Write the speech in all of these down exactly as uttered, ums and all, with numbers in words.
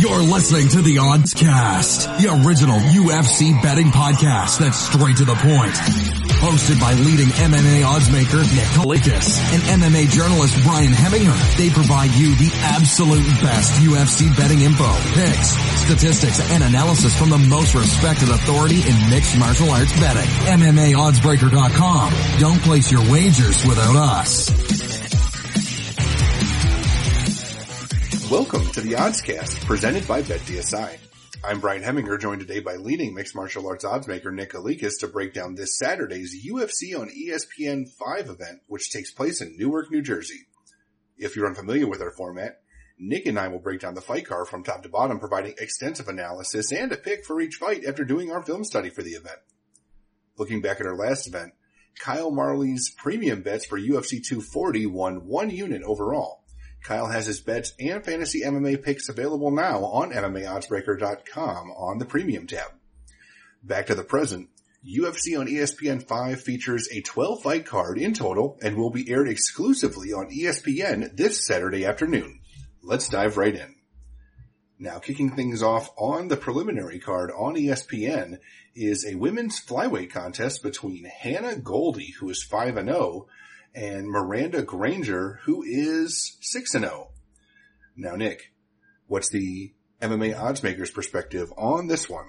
You're listening to the Odds Cast, the original U F C betting podcast that's straight to the point. Hosted by leading M M A oddsmaker Nick Kalikas and M M A journalist Brian Heminger. They provide you the absolute best U F C betting info, picks, statistics, and analysis from the most respected authority in mixed martial arts betting. M M A oddsbreaker dot com. Don't place your wagers without us. Welcome to the Oddscast, presented by BetDSI. I'm Brian Heminger, joined today by leading mixed martial arts oddsmaker Nick Kalikas to break down this Saturday's U F C on E S P N five event, which takes place in Newark, New Jersey. If you're unfamiliar with our format, Nick and I will break down the fight card from top to bottom, providing extensive analysis and a pick for each fight after doing our film study for the event. Looking back at our last event, Kyle Marley's premium bets for U F C two forty won one unit overall. Kyle has his bets and fantasy M M A picks available now on M M A oddsbreaker dot com on the premium tab. Back to the present, U F C on E S P N five features a twelve fight card in total and will be aired exclusively on E S P N this Saturday afternoon. Let's dive right in. Now, kicking things off on the preliminary card on E S P N is a women's flyweight contest between Hannah Goldy, who is five and oh, and Miranda Granger, who is six and oh. Now, Nick, what's the M M A oddsmaker's perspective on this one?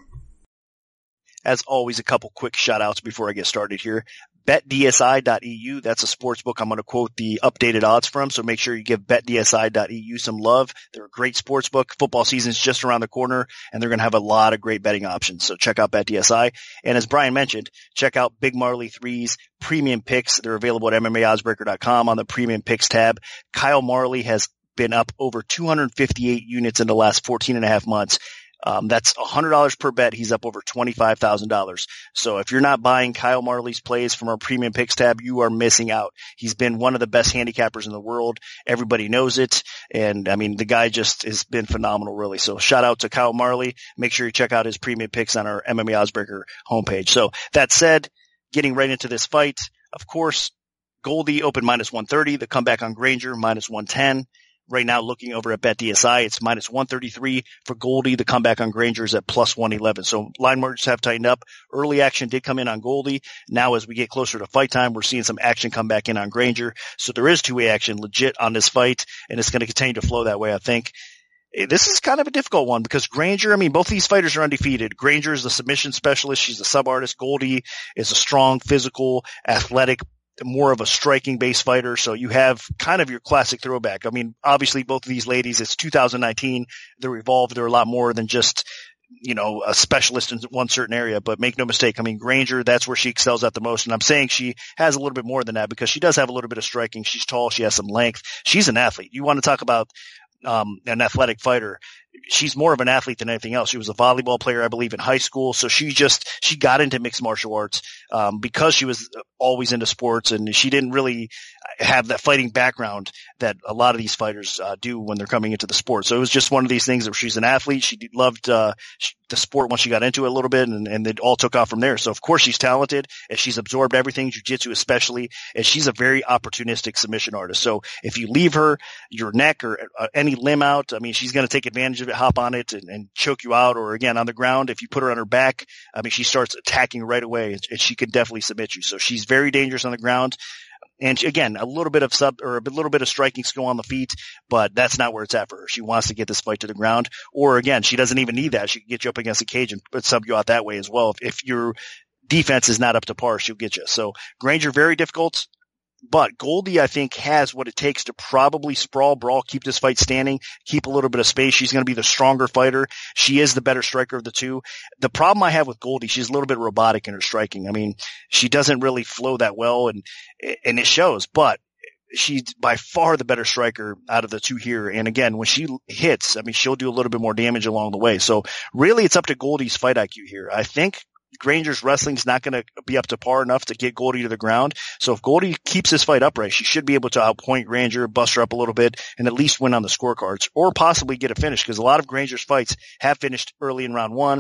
As always, a couple quick shout outs before I get started here. Bet D S I dot E U, that's a sports book I'm going to quote the updated odds from, so make sure you give Bet D S I dot E U some love. They're a great sports book. Football season's just around the corner, and they're going to have a lot of great betting options, so check out Bet D S I. And as Brian mentioned, check out Big Marley three's premium picks. They're available at M M A oddsbreaker dot com on the premium picks tab. Kyle Marley has been up over two hundred fifty-eight units in the last fourteen and a half months. Um, that's one hundred dollars per bet. He's up over twenty-five thousand dollars. So if you're not buying Kyle Marley's plays from our premium picks tab, you are missing out. He's been one of the best handicappers in the world. Everybody knows it. And I mean, the guy just has been phenomenal, really. So shout out to Kyle Marley. Make sure you check out his premium picks on our M M A Oddsbreaker homepage. So that said, getting right into this fight, of course, Goldy open minus one thirty, the comeback on Granger minus one ten. Right now, looking over at Bet D S I, it's minus one thirty-three for Goldy. The comeback on Granger is at plus one eleven. So line margins have tightened up. Early action did come in on Goldy. Now, as we get closer to fight time, we're seeing some action come back in on Granger. So there is two-way action legit on this fight, and it's going to continue to flow that way, I think. This is kind of a difficult one because Granger, I mean, both these fighters are undefeated. Granger is the submission specialist. She's the sub-artist. Goldy is a strong, physical, athletic, more of a striking based fighter. So you have kind of your classic throwback. I mean, obviously both of these ladies, it's two thousand nineteen. They're evolved. They're a lot more than just, you know, a specialist in one certain area, but make no mistake. I mean, Granger, that's where she excels at the most. And I'm saying she has a little bit more than that because she does have a little bit of striking. She's tall. She has some length. She's an athlete. You want to talk about, um, an athletic fighter. She's more of an athlete than anything else. She was a volleyball player, I believe, in high school. So she just, she got into mixed martial arts, um, because she was always into sports and she didn't really have that fighting background that a lot of these fighters, uh, do when they're coming into the sport. So it was just one of these things that she's an athlete. She loved, uh, the sport once she got into it a little bit and, and it all took off from there. So of course she's talented and she's absorbed everything, jiu-jitsu especially, and she's a very opportunistic submission artist. So if you leave her your neck or uh, any limb out, I mean, she's going to take advantage of it, hop on it and, and choke you out. Or again, on the ground, if you put her on her back, I mean, she starts attacking right away and, and she can definitely submit you. So she's very dangerous on the ground. And again, a little bit of sub or a little bit of striking skill on the feet, but that's not where it's at for her. She wants to get this fight to the ground. Or again, she doesn't even need that. She can get you up against the cage and sub you out that way as well. If, if your defense is not up to par, she'll get you. So Granger, very difficult. But Goldy, I think, has what it takes to probably sprawl, brawl, keep this fight standing, keep a little bit of space. She's going to be the stronger fighter. She is the better striker of the two. The problem I have with Goldy, she's a little bit robotic in her striking. I mean, she doesn't really flow that well, and and it shows. But she's by far the better striker out of the two here. And again, when she hits, I mean, she'll do a little bit more damage along the way. So really, it's up to Goldy's fight I Q here. I think Granger's wrestling's not going to be up to par enough to get Goldy to the ground. So if Goldy keeps this fight upright, she should be able to outpoint Granger, bust her up a little bit, and at least win on the scorecards, or possibly get a finish, because a lot of Granger's fights have finished early in round one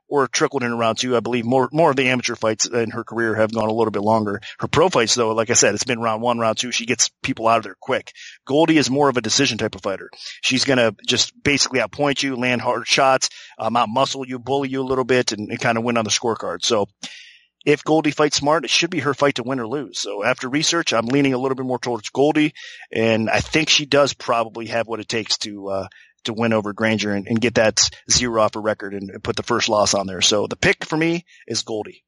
or trickled in round two. I believe more, more of the amateur fights in her career have gone a little bit longer. Her pro fights, though, like I said, it's been round one, round two. She gets people out of there quick. Goldie is more of a decision type of fighter. She's going to just basically outpoint you, land hard shots, um, out muscle you, bully you a little bit, and, and kind of win on the scorecard. So if Goldie fights smart, it should be her fight to win or lose. So after research, I'm leaning a little bit more towards Goldie, and I think she does probably have what it takes to, uh, to win over Granger and, and get that zero off her record and, and put the first loss on there. So the pick for me is Goldie.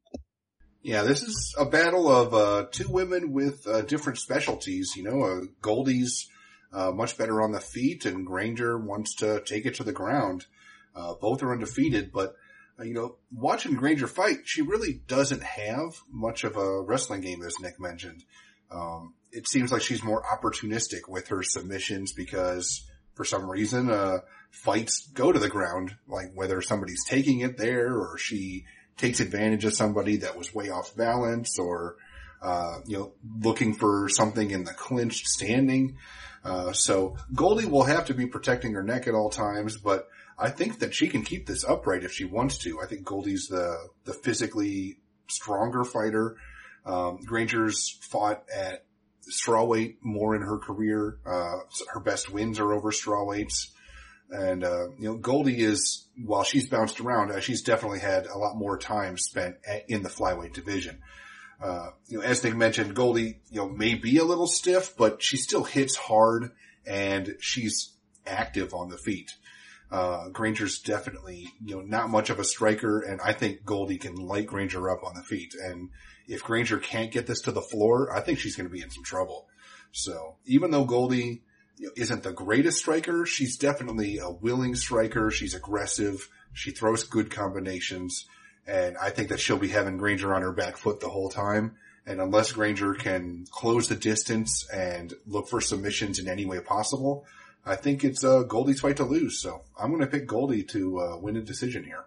Yeah, this is a battle of uh, two women with uh, different specialties. You know, uh, Goldie's uh, much better on the feet, and Granger wants to take it to the ground. Uh, both are undefeated, but uh, you know, watching Granger fight, she really doesn't have much of a wrestling game, as Nick mentioned. Um, it seems like she's more opportunistic with her submissions because for some reason, uh, fights go to the ground, like whether somebody's taking it there or she takes advantage of somebody that was way off balance or, uh, you know, looking for something in the clinched standing. Uh, so Goldie will have to be protecting her neck at all times, but I think that she can keep this upright if she wants to. I think Goldie's the, the physically stronger fighter. Um, Granger's fought at strawweight more in her career. Uh, her best wins are over strawweights. And, uh, you know, Goldie is, while she's bounced around, uh, she's definitely had a lot more time spent at, in the flyweight division. Uh, you know, as Nick mentioned, Goldie, you know, may be a little stiff, but she still hits hard and she's active on the feet. Uh, Granger's definitely, you know, not much of a striker, and I think Goldie can light Granger up on the feet. And if Granger can't get this to the floor, I think she's going to be in some trouble. So even though Goldie, you know, isn't the greatest striker, she's definitely a willing striker. She's aggressive. She throws good combinations. And I think that she'll be having Granger on her back foot the whole time. And unless Granger can close the distance and look for submissions in any way possible, I think it's uh, Goldie's fight to lose. So I'm going to pick Goldie to uh, win a decision here.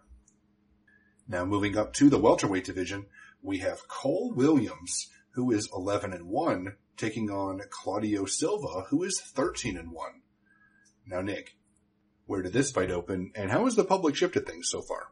Now moving up to the welterweight division, we have Cole Williams, who is eleven and one, taking on Claudio Silva, who is thirteen and one. Now, Nick, where did this fight open, and how has the public shifted things so far?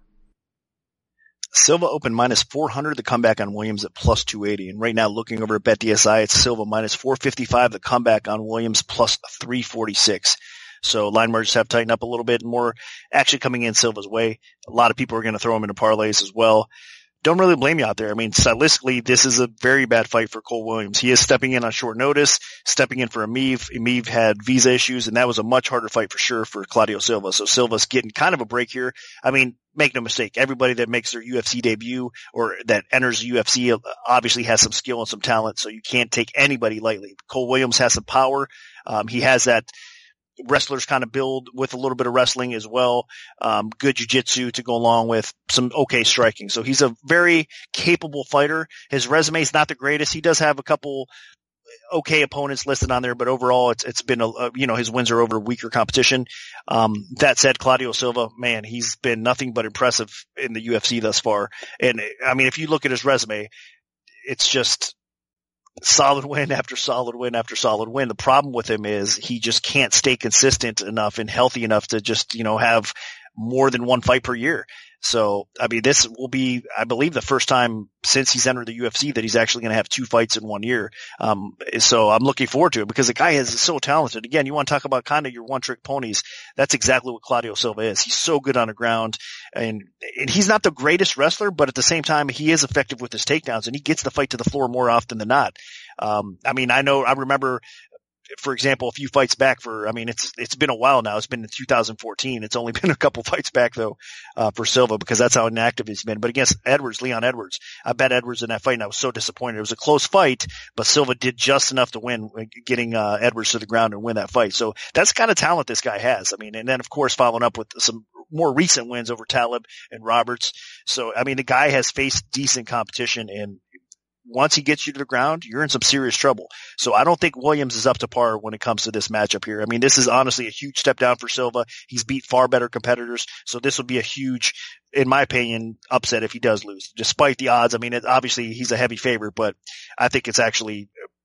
Silva opened minus four hundred, the comeback on Williams at plus two eighty. And right now, looking over at BetDSI, it's Silva minus four fifty-five, the comeback on Williams plus three forty-six. So line margins have tightened up a little bit, more actually coming in Silva's way. A lot of people are going to throw him into parlays as well. Don't really blame you out there. I mean, stylistically, this is a very bad fight for Cole Williams. He is stepping in on short notice, stepping in for Ameev. Ameev had visa issues, and that was a much harder fight for sure for Claudio Silva. So Silva's getting kind of a break here. I mean, make no mistake, everybody that makes their U F C debut or that enters the U F C obviously has some skill and some talent, so you can't take anybody lightly. Cole Williams has some power. Um, he has that wrestlers kind of build with a little bit of wrestling as well. Um, good jiu-jitsu to go along with some okay striking. So he's a very capable fighter. His resume is not the greatest. He does have a couple okay opponents listed on there, but overall it's, it's been a, a you know, his wins are over weaker competition. Um, that said, Claudio Silva, man, he's been nothing but impressive in the U F C thus far. And I mean, if you look at his resume, it's just solid win after solid win after solid win. The problem with him is he just can't stay consistent enough and healthy enough to just, you know, have more than one fight per year. So, I mean, this will be, I believe, the first time since he's entered the U F C that he's actually going to have two fights in one year. Um, so I'm looking forward to it because the guy is so talented. Again, you want to talk about kind of your one-trick ponies. That's exactly what Claudio Silva is. He's so good on the ground, and, and he's not the greatest wrestler, but at the same time, he is effective with his takedowns, and he gets the fight to the floor more often than not. Um, I mean, I know, I remember, for example, a few fights back for, I mean, it's, it's been a while now. It's been in two thousand fourteen. It's only been a couple fights back though, uh, for Silva because that's how inactive he's been. But against Edwards, Leon Edwards, I bet Edwards in that fight and I was so disappointed. It was a close fight, but Silva did just enough to win, getting, uh, Edwards to the ground and win that fight. So that's the kind of talent this guy has. I mean, and then of course following up with some more recent wins over Talib and Roberts. So, I mean, the guy has faced decent competition, and once he gets you to the ground, you're in some serious trouble. So I don't think Williams is up to par when it comes to this matchup here. I mean, this is honestly a huge step down for Silva. He's beat far better competitors. So this will be a huge, in my opinion, upset if he does lose, despite the odds. I mean, it, obviously he's a heavy favorite, but I think it's actually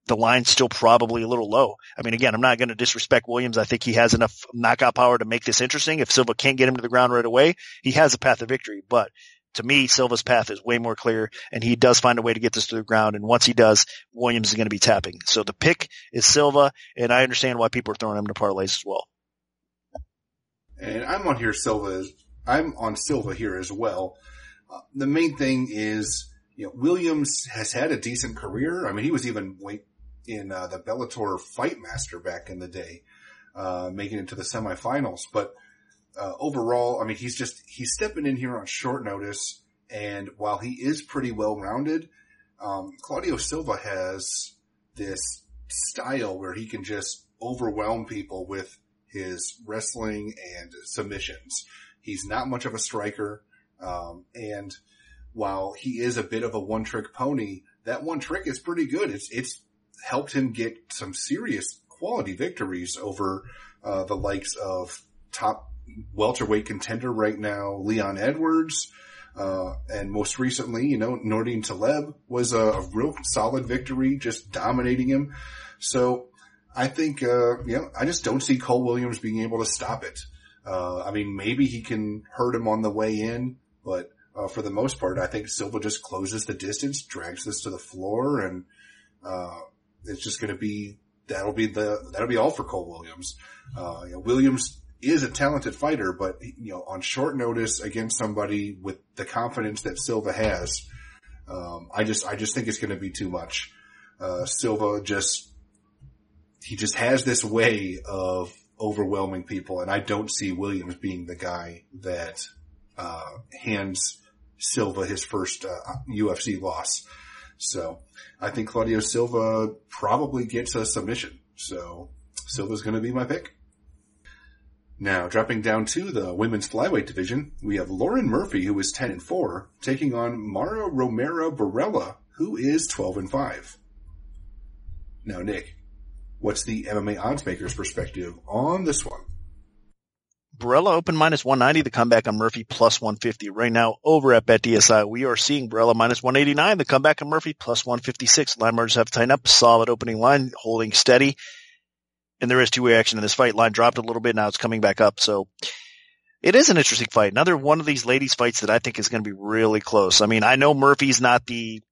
the line's still probably a little low. I mean, again, I'm not going to disrespect Williams. I think he has enough knockout power to make this interesting. If Silva can't get him to the ground right away, he has a path to victory. But to me, Silva's path is way more clear, and he does find a way to get this to the ground. And once he does, Williams is going to be tapping. So the pick is Silva, and I understand why people are throwing him to parlays as well. And I'm on here, Silva. I'm on Silva here as well. Uh, the main thing is, you know, Williams has had a decent career. I mean, he was even in uh, the Bellator Fight Master back in the day, uh, making it to the semifinals. But uh, overall, I mean, he's just, he's stepping in here on short notice. And while he is pretty well-rounded, um, Claudio Silva has this style where he can just overwhelm people with his wrestling and submissions. He's not much of a striker. Um, and while he is a bit of a one-trick pony, that one trick is pretty good. It's, it's helped him get some serious quality victories over, uh, the likes of top welterweight contender right now, Leon Edwards. Uh, and most recently, you know, Nordine Taleb was a, a real solid victory, just dominating him. So I think, uh, you know, I just don't see Cole Williams being able to stop it. Uh, I mean, maybe he can hurt him on the way in, but, uh, for the most part, I think Silva just closes the distance, drags this to the floor, and, uh, it's just gonna be, that'll be the, that'll be all for Cole Williams. Uh, you know, Williams is a talented fighter, but, you know, on short notice against somebody with the confidence that Silva has, um, I just, I just think it's gonna be too much. Uh, Silva just, he just has this way of overwhelming people, and I don't see Williams being the guy that, uh, hands Silva his first, uh, U F C loss. So I think Claudio Silva probably gets a submission. So Silva's going to be my pick. Now, dropping down to the women's flyweight division, we have Lauren Murphy, who is ten and four, taking on Mara Romero Barella, who is twelve and five. Now, Nick, what's the M M A odds maker's perspective on this one? Barella open minus one ninety, the comeback on Murphy plus one fifty. Right now, over at BetDSI, we are seeing Barella minus one eighty-nine, the comeback on Murphy plus one fifty-six. Line margins have tightened up, solid opening line, holding steady. And there is two-way action in this fight. Line dropped a little bit, now it's coming back up. So it is an interesting fight. Another one of these ladies' fights that I think is going to be really close. I mean, I know Murphy's not the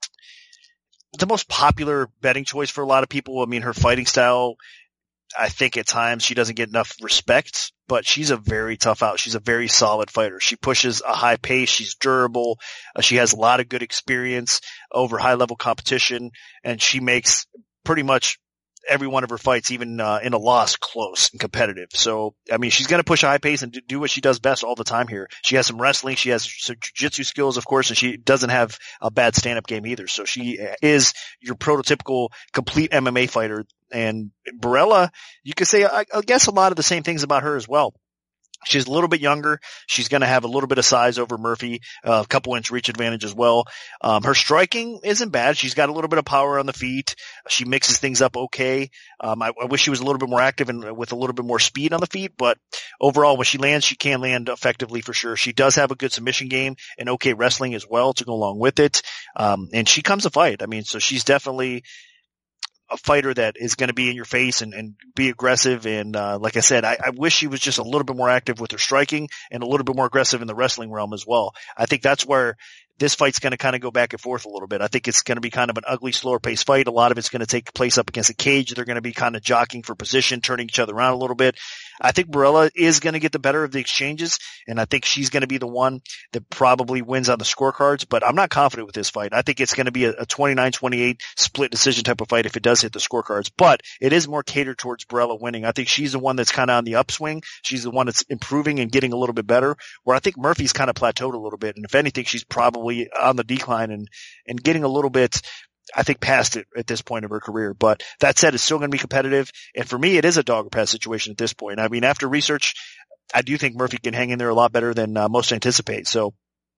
the most popular betting choice for a lot of people. I mean, her fighting style, I think at times she doesn't get enough respect, but she's a very tough out. She's a very solid fighter. She pushes a high pace. She's durable. Uh, she has a lot of good experience over high level competition, and she makes pretty much every one of her fights, even uh, in a loss, close and competitive. So, I mean, she's going to push a high pace and do what she does best all the time here. She has some wrestling. She has some jiu-jitsu skills, of course, and she doesn't have a bad stand-up game either. So she is your prototypical complete M M A fighter. And Barella, you could say, I, I guess a lot of the same things about her as well. She's a little bit younger. She's going to have a little bit of size over Murphy, uh, a couple inch reach advantage as well. Um, her striking isn't bad. She's got a little bit of power on the feet. She mixes things up okay. Um, I, I wish she was a little bit more active and with a little bit more speed on the feet, but overall, when she lands, she can land effectively for sure. She does have a good submission game and okay wrestling as well to go along with it. Um, and she comes to fight. I mean, so she's definitely a fighter that is going to be in your face and, and be aggressive. And, uh, like I said, I, I wish she was just a little bit more active with her striking and a little bit more aggressive in the wrestling realm as well. I think that's where this fight's going to kind of go back and forth a little bit. I think it's going to be kind of an ugly, slower paced fight. A lot of it's going to take place up against a cage. They're going to be kind of jockeying for position, turning each other around a little bit. I think Barella is going to get the better of the exchanges, and I think she's going to be the one that probably wins on the scorecards, but I'm not confident with this fight. I think it's going to be a, a twenty-nine twenty-eight split decision type of fight if it does hit the scorecards, but it is more catered towards Barella winning. I think she's the one that's kind of on the upswing. She's the one that's improving and getting a little bit better, where I think Murphy's kind of plateaued a little bit, and if anything, she's probably on the decline and, and getting a little bit, I think, past it at this point of her career. But that said, it's still going to be competitive. And for me, it is a dog or pass situation at this point. I mean, after research, I do think Murphy can hang in there a lot better than uh, most anticipate. So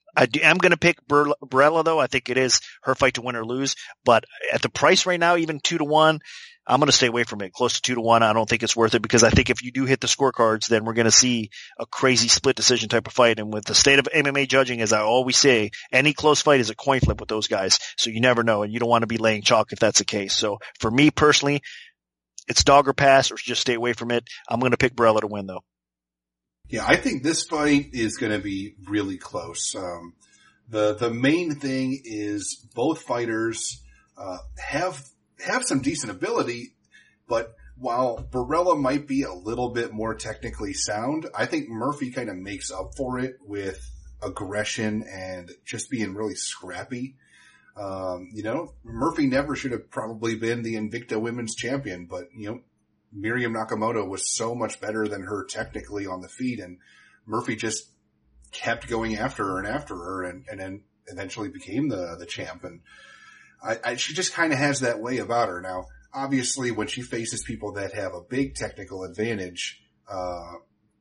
I do, I'm going to pick Ber- Barella, though. I think it is her fight to win or lose. But at the price right now, even two to one, I'm going to stay away from it. Close to two to one, I don't think it's worth it because I think if you do hit the scorecards, then we're going to see a crazy split decision type of fight. And with the state of M M A judging, as I always say, any close fight is a coin flip with those guys. So you never know, and you don't want to be laying chalk if that's the case. So for me personally, it's dog or pass or just stay away from it. I'm going to pick Barella to win, though. Yeah, I think this fight is going to be really close. Um, the the main thing is both fighters uh, have have some decent ability, but while Barella might be a little bit more technically sound, I think Murphy kind of makes up for it with aggression and just being really scrappy. Um, you know, Murphy never should have probably been the Invicta Women's Champion, but you know, Miriam Nakamoto was so much better than her technically on the feet, and Murphy just kept going after her and after her and, and then eventually became the, the champ. And I, I she just kind of has that way about her. Now, obviously when she faces people that have a big technical advantage, uh,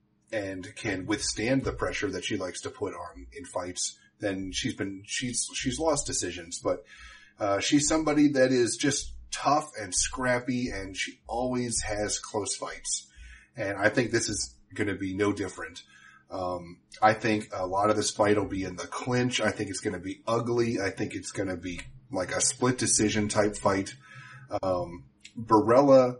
and can withstand the pressure that she likes to put on in fights, then she's been, she's, she's lost decisions, but, uh, she's somebody that is just tough and scrappy, and she always has close fights. And I think this is going to be no different. Um, I think a lot of this fight will be in the clinch. I think it's going to be ugly. I think it's going to be like a split decision type fight. Um, Barella,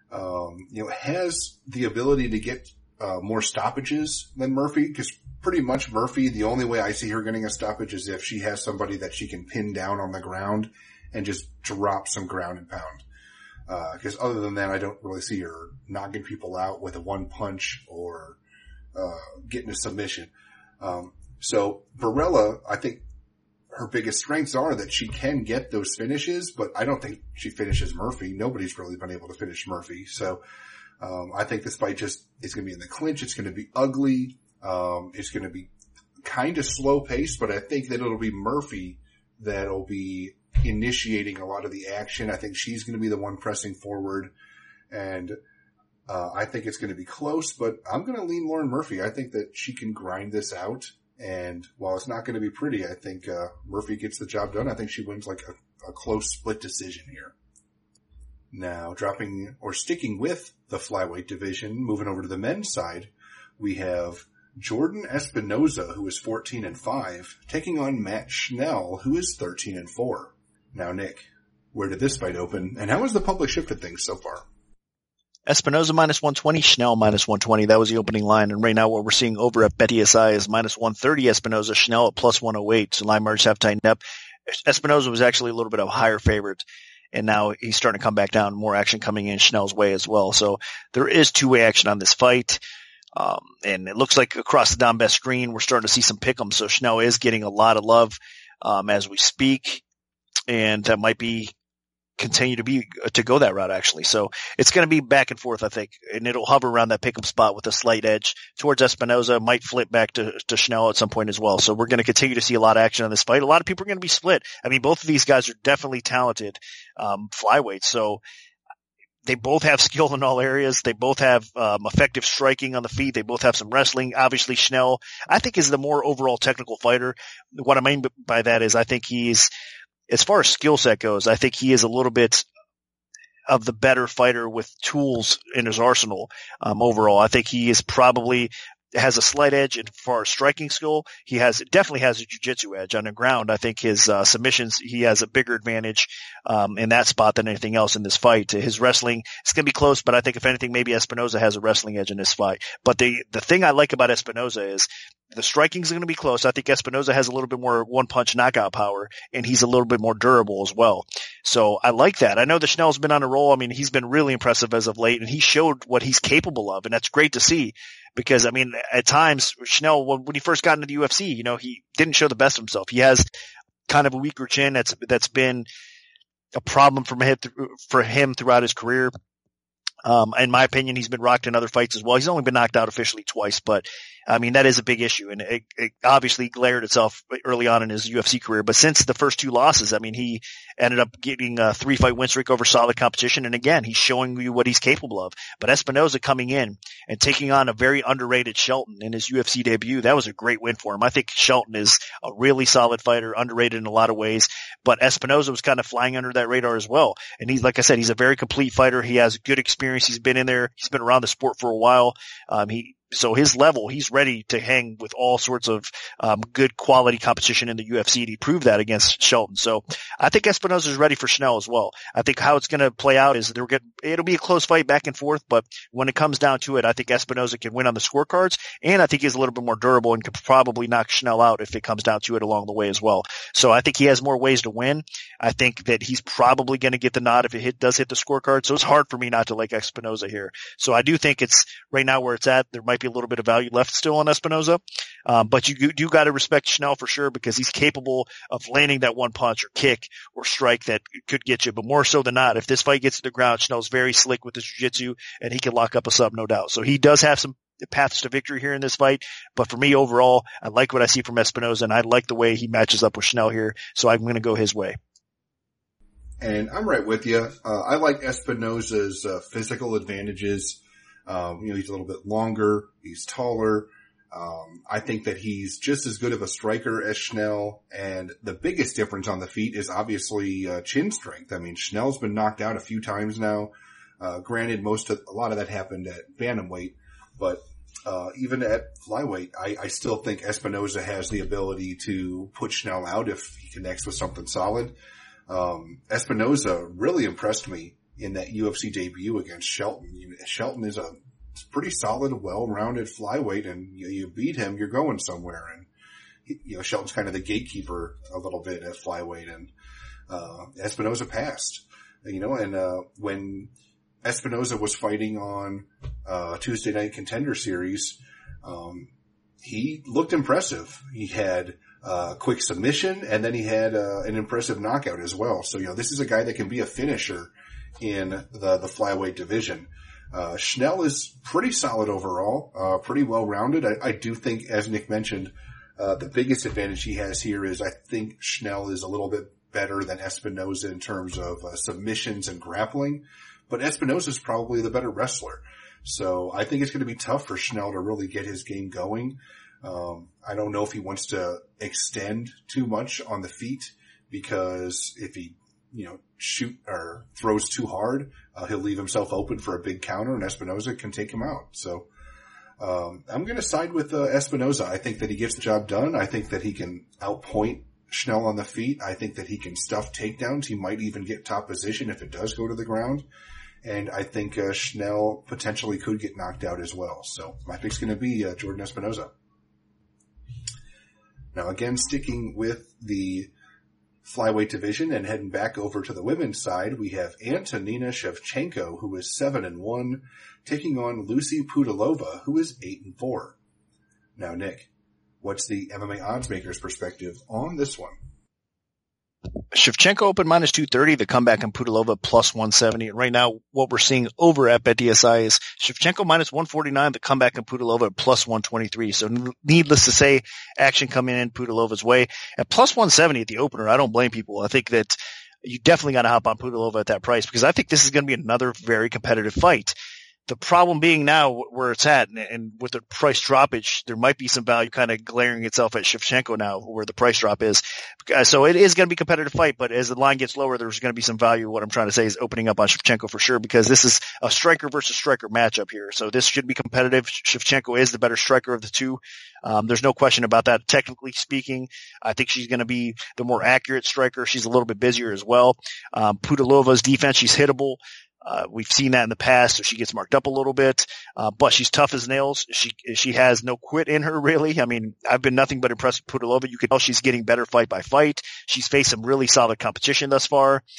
um, you know, has the ability to get uh, more stoppages than Murphy, because pretty much Murphy, the only way I see her getting a stoppage is if she has somebody that she can pin down on the ground and just drop some ground and pound. Uh, cause other than that, I don't really see her knocking people out with a one punch or, uh, getting a submission. Um, so Barella, I think her biggest strengths are that she can get those finishes, but I don't think she finishes Murphy. Nobody's really been able to finish Murphy. So, um, I think this fight just is going to be in the clinch. It's going to be ugly. Um, it's going to be kind of slow paced, but I think that it'll be Murphy that'll be initiating a lot of the action. I think she's going to be the one pressing forward, and uh, I think it's going to be close, but I'm going to lean Lauren Murphy. I think that she can grind this out, and while it's not going to be pretty, I think uh, Murphy gets the job done. I think she wins like a, a close split decision here. Now, dropping or sticking with the flyweight division, moving over to the men's side, we have Jordan Espinoza, who is fourteen and five, taking on Matt Schnell, who is thirteen and four. Now, Nick, where did this fight open, and how has the public shifted things so far? Espinoza minus one twenty, Schnell minus one twenty. That was the opening line. And right now what we're seeing over at BetDSI is minus one thirty Espinoza, Schnell at plus one oh eight. So line margins have tightened up. Espinoza was actually a little bit of a higher favorite, and now he's starting to come back down. More action coming in Schnell's way as well. So there is two-way action on this fight. Um, and it looks like across the Don Best screen, we're starting to see some pick'ems. So Schnell is getting a lot of love, um, as we speak. And that might be continue to be to go that route actually. So it's going to be back and forth, I think, and it'll hover around that pick'em spot with a slight edge towards Espinoza. Might flip back to, to Schnell at some point as well. So we're going to continue to see a lot of action on this fight. A lot of people are going to be split. I mean, both of these guys are definitely talented um, flyweights. So they both have skill in all areas. They both have um, effective striking on the feet. They both have some wrestling. Obviously, Schnell, I think, is the more overall technical fighter. What I mean by that is I think he's, as far as skill set goes, I think he is a little bit of the better fighter with tools in his arsenal. Um, overall, I think he is probably has a slight edge as far as striking skill. He has definitely has a jiu-jitsu edge on the ground. I think his uh, submissions, he has a bigger advantage um, in that spot than anything else in this fight. His wrestling, it's going to be close, but I think if anything, maybe Espinoza has a wrestling edge in this fight. But the the thing I like about Espinoza is the striking is going to be close. I think Espinoza has a little bit more one-punch knockout power, and he's a little bit more durable as well. So I like that. I know that Schnell's been on a roll. I mean, he's been really impressive as of late, and he showed what he's capable of, and that's great to see. Because, I mean, at times, Schnell, when he first got into the U F C, you know, he didn't show the best of himself. He has kind of a weaker chin. That's, that's been a problem for him, for him throughout his career. Um, in my opinion, he's been rocked in other fights as well. He's only been knocked out officially twice, but I mean, that is a big issue, and it, it obviously glared itself early on in his U F C career. But since the first two losses, I mean, he ended up getting a three-fight win streak over solid competition, and again, he's showing you what he's capable of. But Espinoza coming in and taking on a very underrated Shelton in his U F C debut, that was a great win for him. I think Shelton is a really solid fighter, underrated in a lot of ways, but Espinoza was kind of flying under that radar as well. And he's, like I said, he's a very complete fighter. He has good experience. He's been in there. He's been around the sport for a while. Um, he, So his level, he's ready to hang with all sorts of um, good quality competition in the U F C. And he proved that against Shelton. So I think Espinoza is ready for Schnell as well. I think how it's going to play out is they're getting, it'll be a close fight back and forth, but when it comes down to it, I think Espinoza can win on the scorecards, and I think he's a little bit more durable and could probably knock Schnell out if it comes down to it along the way as well. So I think he has more ways to win. I think that he's probably going to get the nod if it hit, does hit the scorecard. So it's hard for me not to like Espinoza here. So I do think it's right now where it's at. There might be a little bit of value left still on Espinoza. Um, but you do got to respect Schnell for sure, because he's capable of landing that one punch or kick or strike that could get you. But more so than not, if this fight gets to the ground, Schnell's very slick with his jiu-jitsu, and he can lock up a sub, no doubt. So he does have some paths to victory here in this fight. But for me overall, I like what I see from Espinoza, and I like the way he matches up with Schnell here. So I'm going to go his way. And I'm right with you. Uh, I like Espinoza's uh, physical advantages. Um, you know, he's a little bit longer. He's taller. Um, I think that he's just as good of a striker as Schnell. And the biggest difference on the feet is obviously uh, chin strength. I mean, Schnell's been knocked out a few times now. Uh, granted, most of, a lot of that happened at bantamweight, but uh, even at flyweight, I, I still think Espinoza has the ability to put Schnell out if he connects with something solid. Um, Espinoza really impressed me in that U F C debut against Shelton. You, Shelton is a pretty solid, well-rounded flyweight, and you, you beat him, you're going somewhere. And you know, Shelton's kind of the gatekeeper a little bit at flyweight, and uh, Espinoza passed. You know, and uh, when Espinoza was fighting on uh, Tuesday Night Contender Series, um, he looked impressive. He had a uh, quick submission, and then he had uh, an impressive knockout as well. So, you know, this is a guy that can be a finisher in the, the flyweight division. Uh, Schnell is pretty solid overall, uh, pretty well-rounded. I, I do think, as Nick mentioned, uh, the biggest advantage he has here is I think Schnell is a little bit better than Espinoza in terms of uh, submissions and grappling, but Espinoza is probably the better wrestler. So I think it's going to be tough for Schnell to really get his game going. Um, I don't know if he wants to extend too much on the feet, because if he you know, shoot or throws too hard, uh, he'll leave himself open for a big counter, and Espinoza can take him out. So, um, I'm going to side with uh, Espinoza. I think that he gets the job done. I think that he can outpoint Schnell on the feet. I think that he can stuff takedowns. He might even get top position if it does go to the ground. And I think uh, Schnell potentially could get knocked out as well. So my pick's going to be uh, Jordan Espinoza. Now, again, sticking with the flyweight division and heading back over to the women's side, we have Antonina Shevchenko, who is seven and one, taking on Lucy Pudilova, who is eight and four. Now, Nick, what's the M M A odds maker's perspective on this one? Shevchenko open minus two thirty, the comeback in Pudilova plus one seventy. And right now, what we're seeing over at BetDSI is Shevchenko minus one forty-nine, the comeback in Pudilova plus one twenty-three. So needless to say, action coming in Pudilova's way. At plus one seventy at the opener, I don't blame people. I think that you definitely got to hop on Pudilova at that price, because I think this is going to be another very competitive fight. The problem being now where it's at, and with the price droppage, there might be some value kind of glaring itself at Shevchenko now, where the price drop is. So it is going to be a competitive fight, but as the line gets lower, there's going to be some value. What I'm trying to say is opening up on Shevchenko for sure, because this is a striker versus striker matchup here. So this should be competitive. Shevchenko is the better striker of the two. Um, there's no question about that. Technically speaking, I think she's going to be the more accurate striker. She's a little bit busier as well. Um, Pudilova's defense, she's hittable. Uh, we've seen that in the past, so she gets marked up a little bit. Uh, but she's tough as nails. She, she has no quit in her, really. I mean, I've been nothing but impressed with Pudilova. You can tell she's getting better fight by fight. She's faced some really solid competition thus far.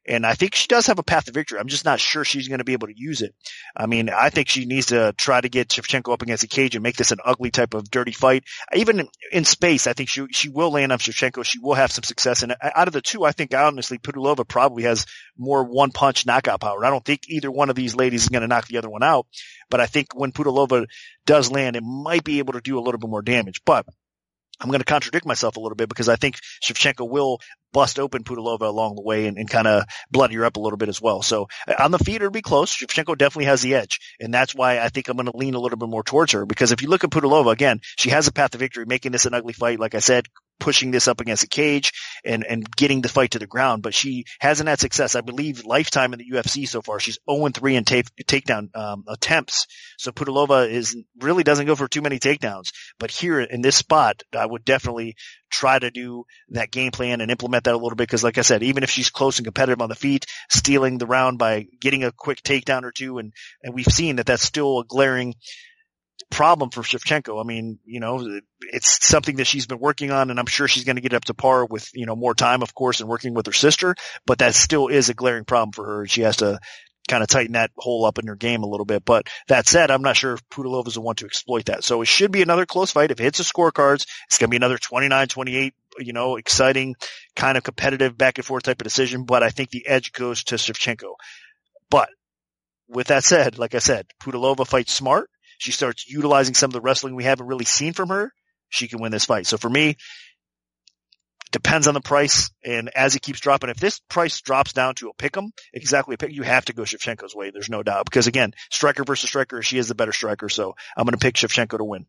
And I think she does have a path to victory. I'm just not sure she's going to be able to use it. I mean, I think she needs to try to get Shevchenko up against the cage and make this an ugly type of dirty fight. Even in, in space, I think she she will land on Shevchenko. She will have some success. And out of the two, I think honestly, Pudilova probably has more one punch knockout power. I don't think either one of these ladies is going to knock the other one out. But I think when Pudilova does land, it might be able to do a little bit more damage. But I'm going to contradict myself a little bit because I think Shevchenko will bust open Pudilova along the way and, and kind of bloody her up a little bit as well. So on the feet, it'll be close. Shevchenko definitely has the edge. And that's why I think I'm going to lean a little bit more towards her, because if you look at Pudilova, again, she has a path to victory, making this an ugly fight. Like I said, pushing this up against the cage and, and getting the fight to the ground, but she hasn't had success. I believe lifetime in the U F C so far, she's oh and three in take, takedown, um, attempts. So Pudilova is really doesn't go for too many takedowns, but here in this spot, I would definitely try to do that game plan and implement that a little bit. Cause like I said, even if she's close and competitive on the feet, stealing the round by getting a quick takedown or two. And, and we've seen that that's still a glaring problem for Shevchenko. I mean, you know, it's something that she's been working on, and I'm sure she's going to get up to par with, you know, more time, of course, and working with her sister, but that still is a glaring problem for her. She has to kind of tighten that hole up in her game a little bit. But that said, I'm not sure if Pudilova is the one to exploit that. So it should be another close fight. If it hits the scorecards, it's going to be another twenty-nine twenty-eight, you know, exciting, kind of competitive back and forth type of decision. But I think the edge goes to Shevchenko. But with that said, like I said, Pudilova fights smart. She starts utilizing some of the wrestling we haven't really seen from her. She can win this fight. So for me, depends on the price. And as it keeps dropping, if this price drops down to a pick'em, exactly a pick, you have to go Shevchenko's way. There's no doubt. Because again, striker versus striker, she is the better striker. So I'm going to pick Shevchenko to win.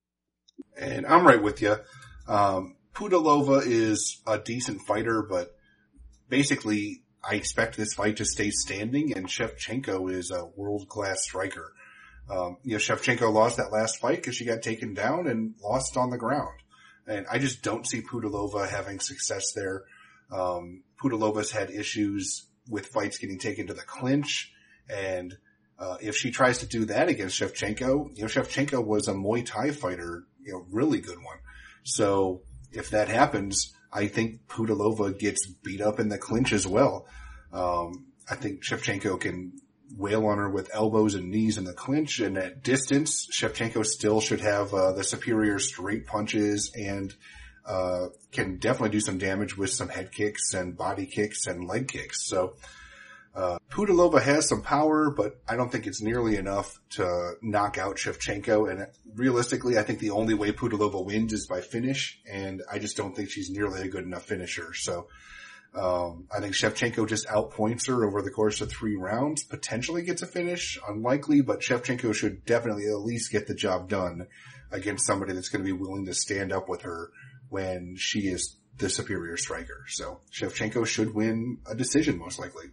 And I'm right with you. Um, Pudilova is a decent fighter, but basically I expect this fight to stay standing, and Shevchenko is a world-class striker. Um, you know, Shevchenko lost that last fight because she got taken down and lost on the ground. And I just don't see Pudilova having success there. Um, Pudilova's had issues with fights getting taken to the clinch. And, uh, if she tries to do that against Shevchenko, you know, Shevchenko was a Muay Thai fighter, you know, really good one. So if that happens, I think Pudilova gets beat up in the clinch as well. Um, I think Shevchenko can wail on her with elbows and knees in the clinch, and at distance, Shevchenko still should have uh, the superior straight punches and uh can definitely do some damage with some head kicks and body kicks and leg kicks. So uh Pudilova has some power, but I don't think it's nearly enough to knock out Shevchenko. And realistically, I think the only way Pudilova wins is by finish, and I just don't think she's nearly a good enough finisher. So Um, I think Shevchenko just outpoints her over the course of three rounds, potentially gets a finish, unlikely, but Shevchenko should definitely at least get the job done against somebody that's going to be willing to stand up with her when she is the superior striker. So Shevchenko should win a decision most likely.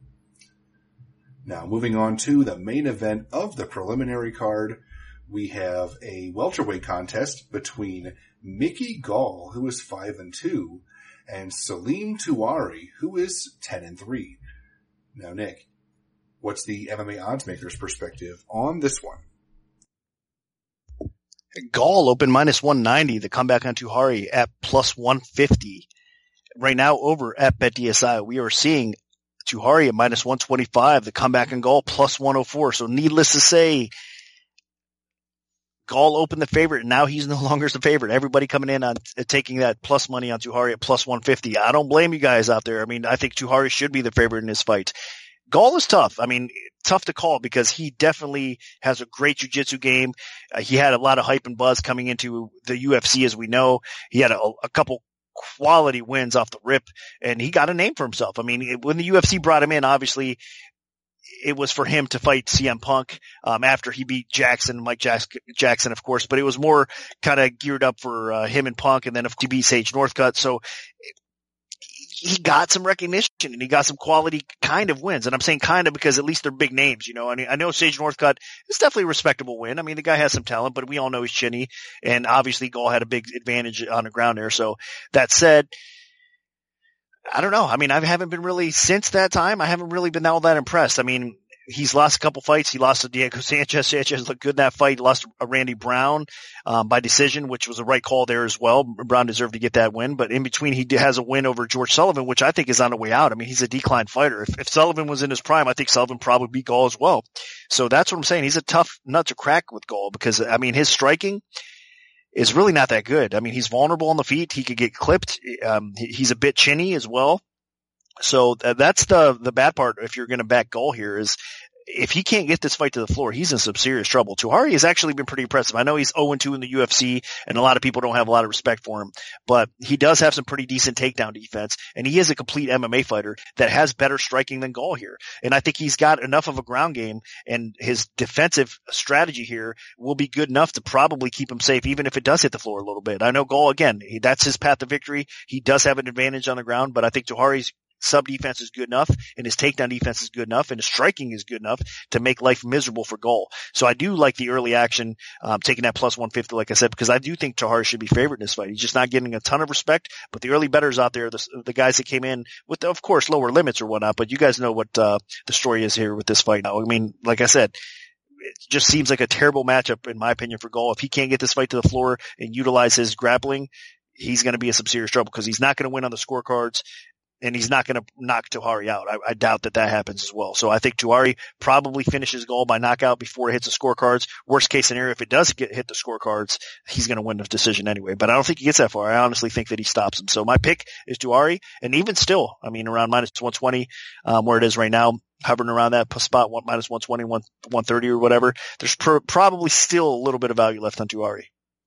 Now moving on to the main event of the preliminary card, we have a welterweight contest between Mickey Gall, who is five and two, and Salim Touahri, who is ten and three. Now, Nick, what's the M M A odds maker's perspective on this one? Gall open minus one ninety. The comeback on Touahri at plus one fifty. Right now over at BetDSI, we are seeing Touahri at minus one twenty-five. The comeback on Gall plus one oh four. So needless to say, Gall opened the favorite, and now he's no longer the favorite. Everybody coming in on uh, taking that plus money on Touahri at plus one fifty. I don't blame you guys out there. I mean, I think Touahri should be the favorite in this fight. Gall is tough. I mean, tough to call because he definitely has a great jiu-jitsu game. Uh, he had a lot of hype and buzz coming into the U F C, as we know. He had a, a couple quality wins off the rip, and he got a name for himself. I mean, it, when the U F C brought him in, obviously – it was for him to fight C M Punk, um, after he beat Jackson, Mike Jackson, of course, but it was more kind of geared up for, uh, him and Punk, and then to beat Sage Northcutt. So he got some recognition and he got some quality kind of wins. And I'm saying kind of because at least they're big names, you know. I mean, I know Sage Northcutt is definitely a respectable win. I mean, the guy has some talent, but we all know he's chinny, and obviously Gall had a big advantage on the ground there. So that said, I don't know. I mean, I haven't been really, since that time, I haven't really been all that impressed. I mean, he's lost a couple fights. He lost to Diego Sanchez. Sanchez looked good in that fight. He lost to Randy Brown um, by decision, which was a right call there as well. Brown deserved to get that win. But in between, he has a win over George Sullivan, which I think is on the way out. I mean, he's a decline fighter. If, if Sullivan was in his prime, I think Sullivan probably beat Gall as well. So that's what I'm saying. He's a tough nut to crack with Gall because, I mean, his striking is really not that good. I mean, he's vulnerable on the feet. He could get clipped. Um, he, he's a bit chinny as well. So th- that's the the bad part if you're going to back Gall here is if he can't get this fight to the floor, he's in some serious trouble. Tuhari has actually been pretty impressive. I know he's oh and two in the U F C, and a lot of people don't have a lot of respect for him, but he does have some pretty decent takedown defense, and he is a complete M M A fighter that has better striking than Gall here. And I think he's got enough of a ground game, and his defensive strategy here will be good enough to probably keep him safe, even if it does hit the floor a little bit. I know Gall, again, he, that's his path to victory. He does have an advantage on the ground, but I think Tuhari's sub defense is good enough, and his takedown defense is good enough, and his striking is good enough to make life miserable for Gall. So I do like the early action, um, taking that plus one fifty, like I said, because I do think Tuhari should be favored in this fight. He's just not getting a ton of respect, but the early bettors out there, the, the guys that came in with, of course, lower limits or whatnot, but you guys know what, uh, the story is here with this fight now. I mean, like I said, it just seems like a terrible matchup, in my opinion, for Gall. If he can't get this fight to the floor and utilize his grappling, he's going to be in some serious trouble because he's not going to win on the scorecards. And he's not going to knock Tuhari out. I, I doubt that that happens as well. So I think Tuhari probably finishes Gall by knockout before it hits the scorecards. Worst case scenario, if it does get hit the scorecards, he's going to win the decision anyway. But I don't think he gets that far. I honestly think that he stops him. So my pick is Tuhari. And even still, I mean, around minus one twenty, um, where it is right now, hovering around that spot, one, minus one twenty, one, one thirty or whatever, there's pr- probably still a little bit of value left on Tuhari.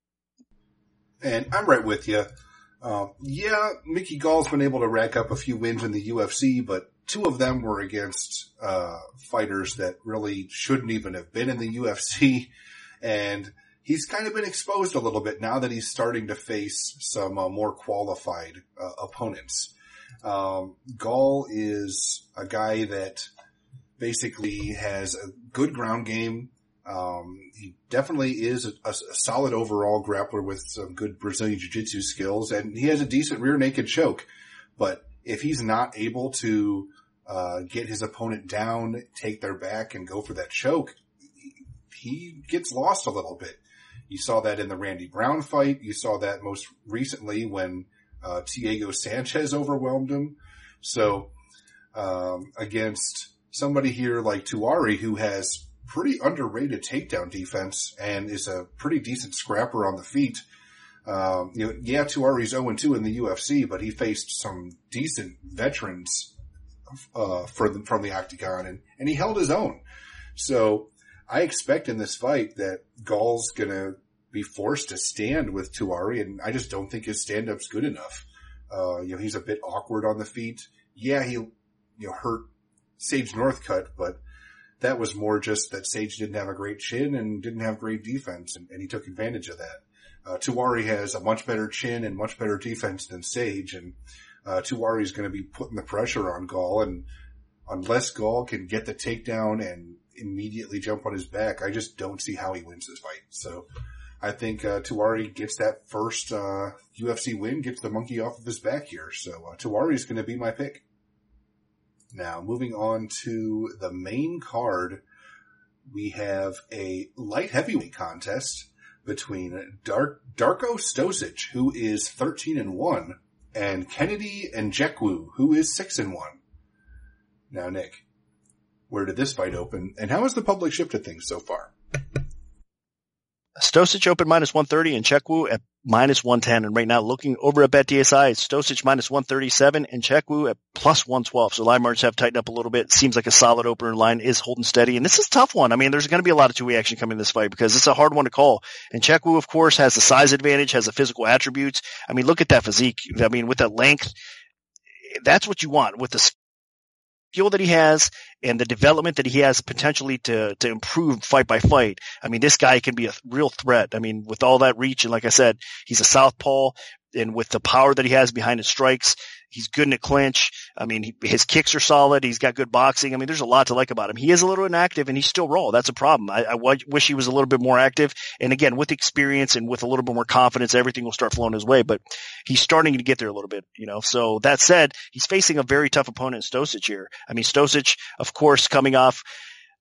And I'm right with you. Um, yeah, Mickey Gall's been able to rack up a few wins in the U F C, but two of them were against uh fighters that really shouldn't even have been in the U F C. And he's kind of been exposed a little bit now that he's starting to face some uh, more qualified uh, opponents. Um, Gall is a guy that basically has a good ground game. Um, he definitely is a, a, a solid overall grappler with some good Brazilian jiu-jitsu skills, and he has a decent rear naked choke. But if he's not able to uh, get his opponent down, take their back, and go for that choke, he, he gets lost a little bit. You saw that in the Randy Brown fight. You saw that most recently when uh, Diego Sanchez overwhelmed him. So um, against somebody here like Tuhari, who has pretty underrated takedown defense and is a pretty decent scrapper on the feet. Um, you know, yeah, Tuhari's oh and two in the U F C, but he faced some decent veterans, uh, for the, from the octagon, and, and he held his own. So I expect in this fight that Gall's gonna be forced to stand with Tuhari, and I just don't think his stand-up's good enough. Uh, you know, he's a bit awkward on the feet. Yeah, he, you know, hurt Sage Northcutt, but that was more just that Sage didn't have a great chin and didn't have great defense, and, and he took advantage of that. Uh, Tuhari has a much better chin and much better defense than Sage, and uh, Tuhari is going to be putting the pressure on Gall, and unless Gall can get the takedown and immediately jump on his back, I just don't see how he wins this fight. So I think uh, Tuhari gets that first uh, U F C win, gets the monkey off of his back here. So uh, Tuhari is going to be my pick. Now, moving on to the main card, we have a light heavyweight contest between Dark, Darko Stosic, who is thirteen and one, and Kennedy Nzechukwu, who is six and one. Now, Nick, where did this fight open, and how has the public shifted things so far? Stosic opened minus one thirty and Nzechukwu at minus one ten. And right now, looking over at BetDSI, it's Stosic minus one thirty-seven and Nzechukwu at plus one twelve. So line margins have tightened up a little bit. It seems like a solid opener. Line is holding steady. And this is a tough one. I mean, there's going to be a lot of two-way action coming in this fight because it's a hard one to call. And Nzechukwu, of course, has the size advantage, has the physical attributes. I mean, look at that physique. I mean, with that length, that's what you want with the skill that he has and the development that he has potentially to, to improve fight by fight. I mean, this guy can be a real threat. I mean, with all that reach, and like I said, he's a southpaw, and with the power that he has behind his strikes, he's good in a clinch. I mean, he, his kicks are solid. He's got good boxing. I mean, there's a lot to like about him. He is a little inactive, and he's still raw. That's a problem. I, I w- wish he was a little bit more active. And again, with experience and with a little bit more confidence, everything will start flowing his way. But he's starting to get there a little bit, you know. So that said, he's facing a very tough opponent in Stosic here. I mean, Stosic, of course, coming off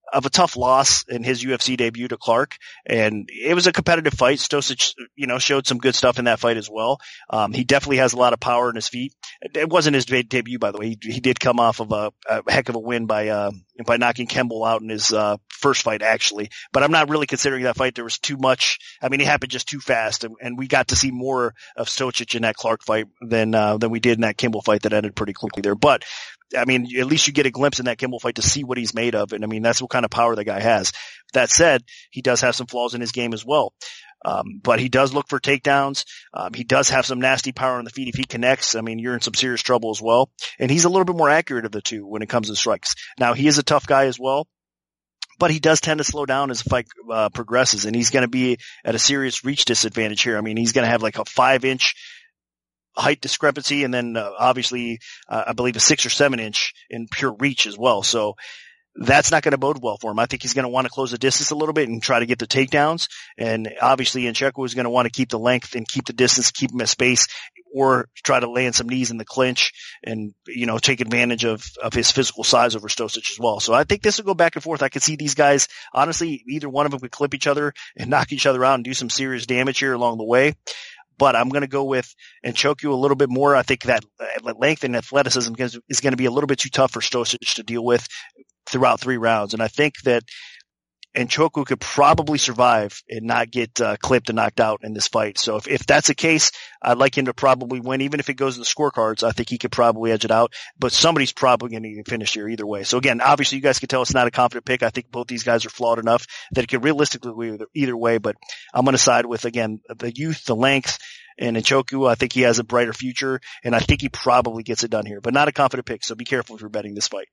of a tough loss in his U F C debut to Clark, and it was a competitive fight. Stosic, you know, showed some good stuff in that fight as well. Um, he definitely has a lot of power in his feet. It wasn't his de- debut, by the way. He, he did come off of a, a heck of a win by uh, by knocking Kemble out in his uh, first fight, actually. But I'm not really considering that fight. There was too much. I mean, it happened just too fast, and, and we got to see more of Stosic in that Clark fight than uh, than we did in that Kimble fight that ended pretty quickly there. But I mean, at least you get a glimpse in that Kimble fight to see what he's made of. And I mean, that's what kind of power the guy has. That said, he does have some flaws in his game as well. Um, but he does look for takedowns. Um, he does have some nasty power on the feet. If he connects, I mean, you're in some serious trouble as well. And he's a little bit more accurate of the two when it comes to strikes. Now, he is a tough guy as well, but he does tend to slow down as the fight uh, progresses. And he's going to be at a serious reach disadvantage here. I mean, he's going to have like a five inch height discrepancy, and then uh, obviously uh, I believe a six or seven inch in pure reach as well. So that's not going to bode well for him. I think he's going to want to close the distance a little bit and try to get the takedowns. And obviously Nchekwu is going to want to keep the length and keep the distance, keep him at space, or try to land some knees in the clinch and, you know, take advantage of, of his physical size over Stosic as well. So I think this will go back and forth. I could see these guys, honestly, either one of them could clip each other and knock each other out and do some serious damage here along the way. But I'm going to go with Nchekwu a little bit more. I think that length and athleticism is, is going to be a little bit too tough for Stosic to deal with throughout three rounds. And I think that Nchekwu could probably survive and not get uh, clipped and knocked out in this fight. So if, if that's the case, I'd like him to probably win. Even if it goes to the scorecards, I think he could probably edge it out. But somebody's probably going to get finished here either way. So again, obviously you guys can tell it's not a confident pick. I think both these guys are flawed enough that it could realistically go either, either way. But I'm going to side with, again, the youth, the length, and Nchekwu. I think he has a brighter future, and I think he probably gets it done here. But not a confident pick, so be careful if you're betting this fight.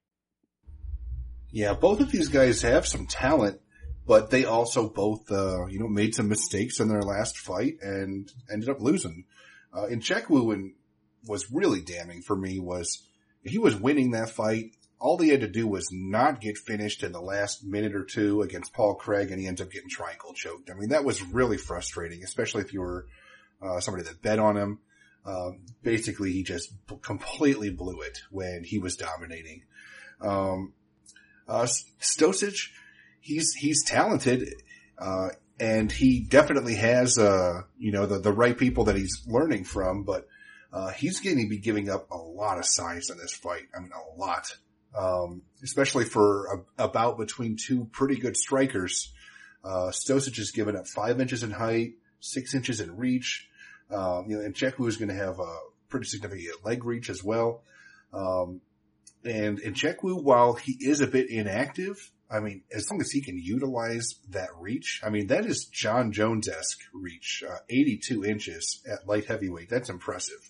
Yeah, both of these guys have some talent, but they also both, uh, you know, made some mistakes in their last fight and ended up losing. Uh, Nchekwu and was really damning for me was he was winning that fight. All he had to do was not get finished in the last minute or two against Paul Craig, and he ends up getting triangle choked. I mean, that was really frustrating, especially if you were uh, somebody that bet on him. Um, basically, he just b- completely blew it when he was dominating. Um, uh, Stosic, He's, he's talented, uh, and he definitely has, uh, you know, the, the right people that he's learning from, but, uh, he's going to be giving up a lot of size in this fight. I mean, a lot. Um, especially for a, a bout between two pretty good strikers. Uh, Stosic has given up five inches in height, six inches in reach. Um, you know, and Nchekwu is going to have a pretty significant leg reach as well. Um, and Nchekwu, while he is a bit inactive, I mean, as long as he can utilize that reach, I mean, that is John Jones-esque reach, uh, eighty-two inches at light heavyweight. That's impressive.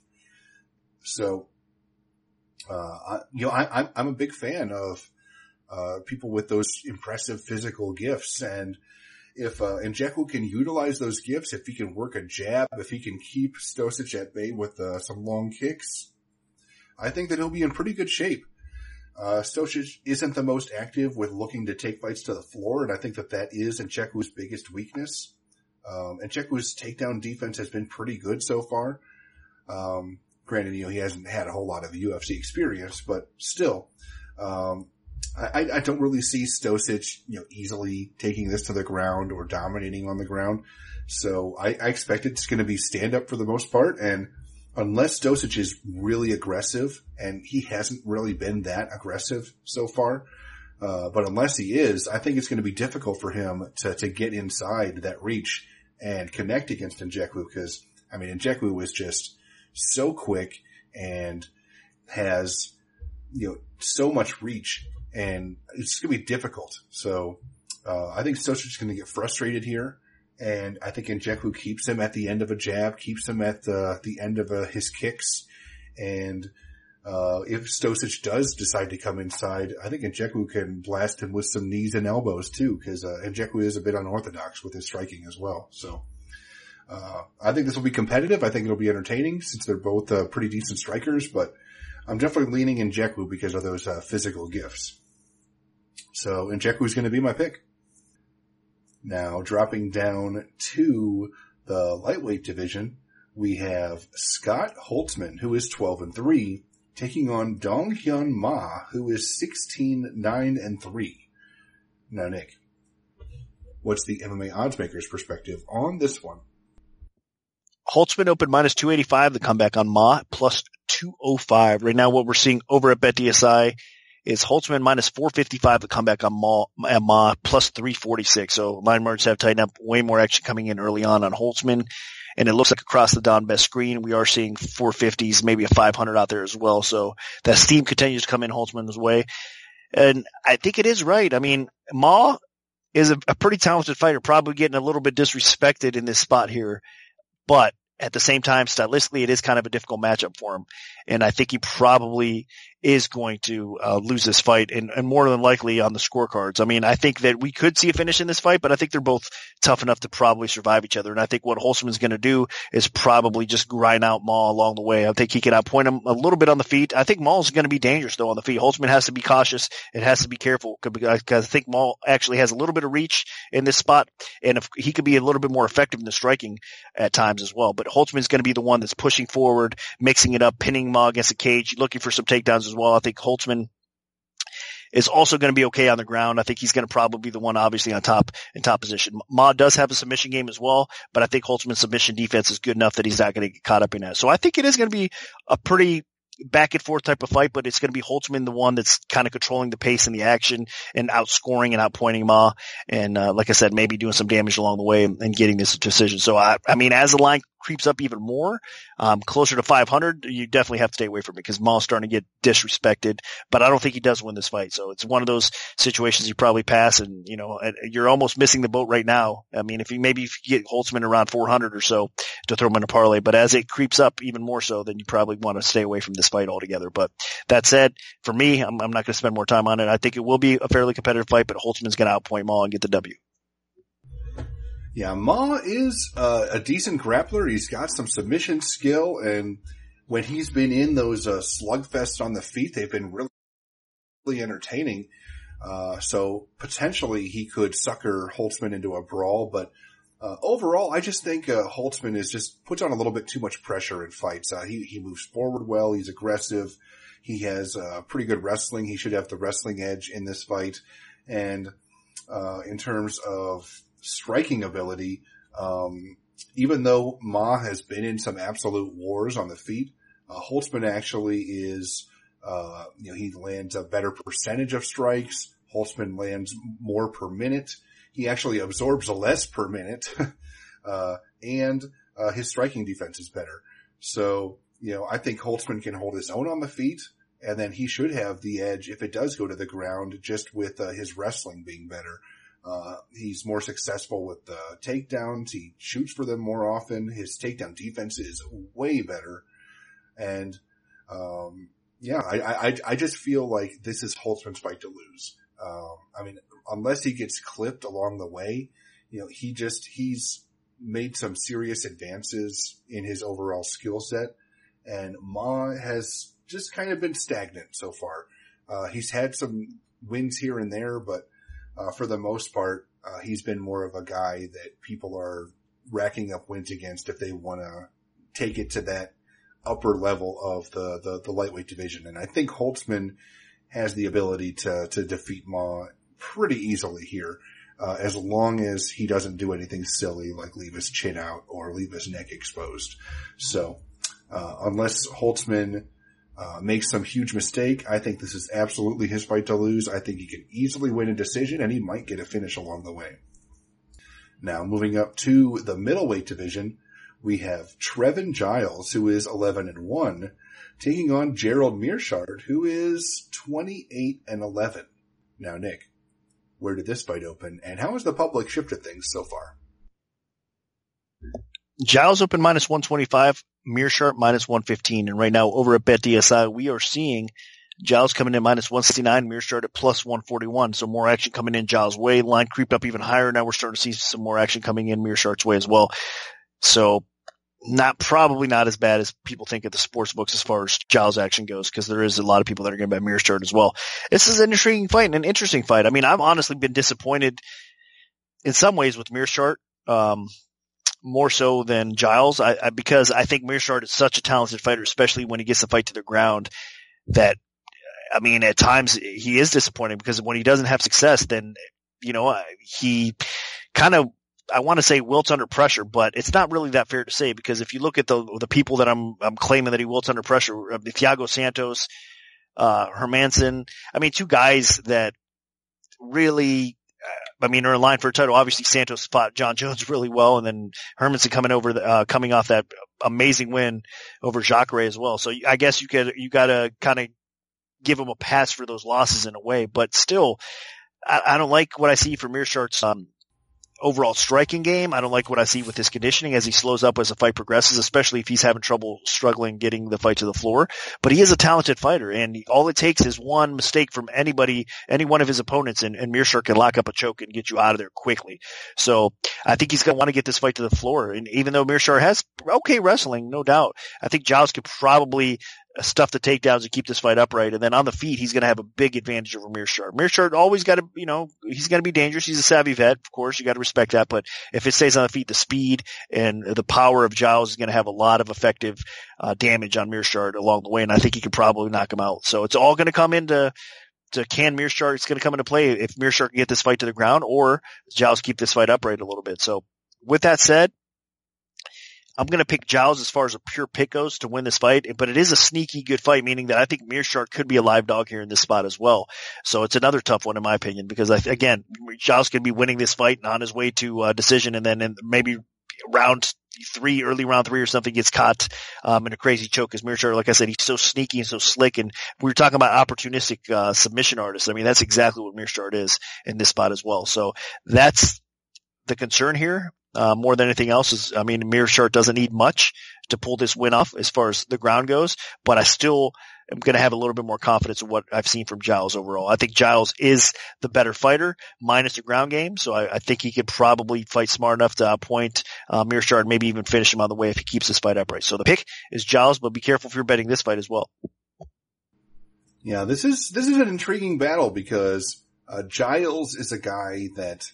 So, uh, I, you know, I, I'm, I'm a big fan of, uh, people with those impressive physical gifts. And if, uh, Nchekwu can utilize those gifts, if he can work a jab, if he can keep Stosic at bay with, uh, some long kicks, I think that he'll be in pretty good shape. Uh, Stosic isn't the most active with looking to take fights to the floor, and I think that that is Nchekwu's biggest weakness. Um, Nchekwu's takedown defense has been pretty good so far. Um, granted, you know, he hasn't had a whole lot of U F C experience, but still, um, I, I don't really see Stosic, you know, easily taking this to the ground or dominating on the ground. So I, I expect it's going to be stand up for the most part, and unless Stosic is really aggressive, and he hasn't really been that aggressive so far, uh, but unless he is, I think it's going to be difficult for him to, to get inside that reach and connect against Nchekwu, because, I mean, Nchekwu was just so quick and has, you know, so much reach, and it's going to be difficult. So, uh, I think Stosic is going to get frustrated here. And I think Nchekwu keeps him at the end of a jab, keeps him at the, the end of uh, his kicks. And, uh, if Stosic does decide to come inside, I think Nchekwu can blast him with some knees and elbows too, cause, uh, Nchekwu is a bit unorthodox with his striking as well. So, uh, I think this will be competitive. I think it'll be entertaining since they're both, uh, pretty decent strikers, but I'm definitely leaning Nchekwu because of those, uh, physical gifts. So Nchekwu is going to be my pick. Now, dropping down to the lightweight division, we have Scott Holtzman, who is twelve and three, taking on Dong Hyun Ma, who is sixteen, nine and three. Now, Nick, what's the M M A oddsmaker's perspective on this one? Holtzman open minus two eighty-five, the comeback on Ma, plus two oh five. Right now, what we're seeing over at BetDSI is Holtzman minus four fifty-five, the comeback on Ma, at Ma, plus three forty-six. So line margins have tightened up, way more action coming in early on on Holtzman. And it looks like across the Don Best screen, we are seeing four fifties, maybe a five hundred out there as well. So that steam continues to come in Holtzman's way. And I think it is right. I mean, Ma is a, a pretty talented fighter, probably getting a little bit disrespected in this spot here. But at the same time, stylistically, it is kind of a difficult matchup for him. And I think he probably is going to uh, lose this fight, and, and more than likely on the scorecards. I mean, I think that we could see a finish in this fight, but I think they're both tough enough to probably survive each other. And I think what Holtzman's going to do is probably just grind out Ma along the way. I think he can outpoint him a little bit on the feet. I think Maul's going to be dangerous, though, on the feet. Holtzman has to be cautious. It has to be careful, because I think Maul actually has a little bit of reach in this spot, and if he could be a little bit more effective in the striking at times as well. But Holtzman's going to be the one that's pushing forward, mixing it up, pinning Ma against the cage, looking for some takedowns as well. I think Holtzman is also going to be okay on the ground. I think he's going to probably be the one, obviously, on top in top position. Ma does have a submission game as well, but I think Holtzman's submission defense is good enough that he's not going to get caught up in that. So I think it is going to be a pretty back and forth type of fight, but it's going to be Holtzman the one that's kind of controlling the pace and the action and outscoring and outpointing Ma. And, uh, like I said, maybe doing some damage along the way and, and getting this decision. So I, I mean, as the line creeps up even more, um, closer to five hundred, you definitely have to stay away from it, because Ma's starting to get disrespected, but I don't think he does win this fight. So it's one of those situations you probably pass, and, you know, you're almost missing the boat right now. I mean, if you, maybe if you get Holtzman around four hundred or so to throw him in a parlay, but as it creeps up even more so, then you probably want to stay away from this fight altogether. But that said, for me, I'm, I'm not going to spend more time on it. I think it will be a fairly competitive fight, but Holtzman's going to outpoint Ma and get the W. Yeah, Ma is uh, a decent grappler. He's got some submission skill, and when he's been in those uh, slugfests on the feet, they've been really, really entertaining. Uh, so potentially he could sucker Holtzman into a brawl, but uh, overall, I just think uh, Holtzman is just puts on a little bit too much pressure in fights. Uh, he he moves forward well. He's aggressive. He has uh, pretty good wrestling. He should have the wrestling edge in this fight. And uh, in terms of striking ability, um, even though Ma has been in some absolute wars on the feet, uh, Holtzman actually is, uh, you know, he lands a better percentage of strikes. Holtzman lands more per minute. He actually absorbs less per minute, uh, and uh, his striking defense is better. So, you know, I think Holtzman can hold his own on the feet, and then he should have the edge if it does go to the ground, just with uh, his wrestling being better. Uh, he's more successful with the takedowns. He shoots for them more often. His takedown defense is way better. And, um, yeah, I, I, I just feel like this is Holtzman's fight to lose. Um, I mean, unless he gets clipped along the way, you know, he just, he's made some serious advances in his overall skill set, and Ma has just kind of been stagnant so far. Uh, he's had some wins here and there, but Uh, for the most part, uh, he's been more of a guy that people are racking up wins against if they want to take it to that upper level of the, the, the lightweight division. And I think Holtzman has the ability to, to defeat Ma pretty easily here, uh, as long as he doesn't do anything silly like leave his chin out or leave his neck exposed. So, uh, unless Holtzman Uh, makes some huge mistake, I think this is absolutely his fight to lose. I think he can easily win a decision, and he might get a finish along the way. Now, moving up to the middleweight division, we have Trevin Giles, who is eleven and one, taking on Gerald Meerschaert, who is twenty-eight and eleven. Now, Nick, where did this fight open, and how has the public shifted things so far? Giles open minus one twenty-five, Meerschaert minus one fifteen. And right now over at BetDSI, we are seeing Giles coming in minus one sixty-nine, Meerschaert at plus one forty-one. So more action coming in Giles' way. Line creeped up even higher. Now we're starting to see some more action coming in Meerschaert's way as well. So not, probably not as bad as people think at the sports books as far as Giles action goes, because there is a lot of people that are going to bet Meerschaert as well. This is an intriguing fight and an interesting fight. I mean, I've honestly been disappointed in some ways with Meerschaert. Um, more so than Giles, I, I, because I think Meerschaert is such a talented fighter, especially when he gets the fight to the ground, that, I mean, at times he is disappointing, because when he doesn't have success, then you know, he kind of, I want to say wilts under pressure, but it's not really that fair to say, because if you look at the the people that I'm I'm claiming that he wilts under pressure, uh, Thiago Santos, uh, Hermanson, I mean, two guys that really, uh, I mean, are in line for a title. Obviously, Santos fought John Jones really well, and then Hermanson coming over, the, uh, coming off that amazing win over Jacare as well. So I guess you could, you got to kind of give him a pass for those losses in a way, but still, I, I don't like what I see from Meerschaert's um, overall striking game. I don't like what I see with his conditioning as he slows up as the fight progresses, especially if he's having trouble struggling getting the fight to the floor. But he is a talented fighter, and he, all it takes is one mistake from anybody, any one of his opponents, and, and Meerschaert can lock up a choke and get you out of there quickly. So I think he's going to want to get this fight to the floor. And even though Meerschaert has okay wrestling, no doubt, I think Giles could probably stuff the takedowns and keep this fight upright. And then on the feet, he's going to have a big advantage over Meerschaert. Meerschaert always got to, you know, he's going to be dangerous. He's a savvy vet. Of course, you got to respect that. But if it stays on the feet, the speed and the power of Giles is going to have a lot of effective uh, damage on Meerschaert along the way. And I think he could probably knock him out. So it's all going to come into, to can Meerschaert, it's going to come into play if Meerschaert can get this fight to the ground, or Giles keep this fight upright a little bit. So with that said, I'm going to pick Giles as far as a pure pick goes to win this fight, but it is a sneaky good fight, meaning that I think Meerschaert could be a live dog here in this spot as well. So it's another tough one in my opinion, because I, again, Giles could be winning this fight and on his way to a decision, and then in maybe round three, early round three or something, gets caught um, in a crazy choke. As Meerschaert, like I said, he's so sneaky and so slick, and we were talking about opportunistic uh, submission artists. I mean, that's exactly what Meerschaert is in this spot as well. So that's the concern here. Uh, more than anything else is, I mean, Meerschaert doesn't need much to pull this win off as far as the ground goes, but I still am going to have a little bit more confidence in what I've seen from Giles overall. I think Giles is the better fighter minus the ground game. So I, I think he could probably fight smart enough to outpoint uh, Meerschaert and maybe even finish him on the way if he keeps this fight upright. So the pick is Giles, but be careful if you're betting this fight as well. Yeah, this is, this is an intriguing battle because uh, Giles is a guy that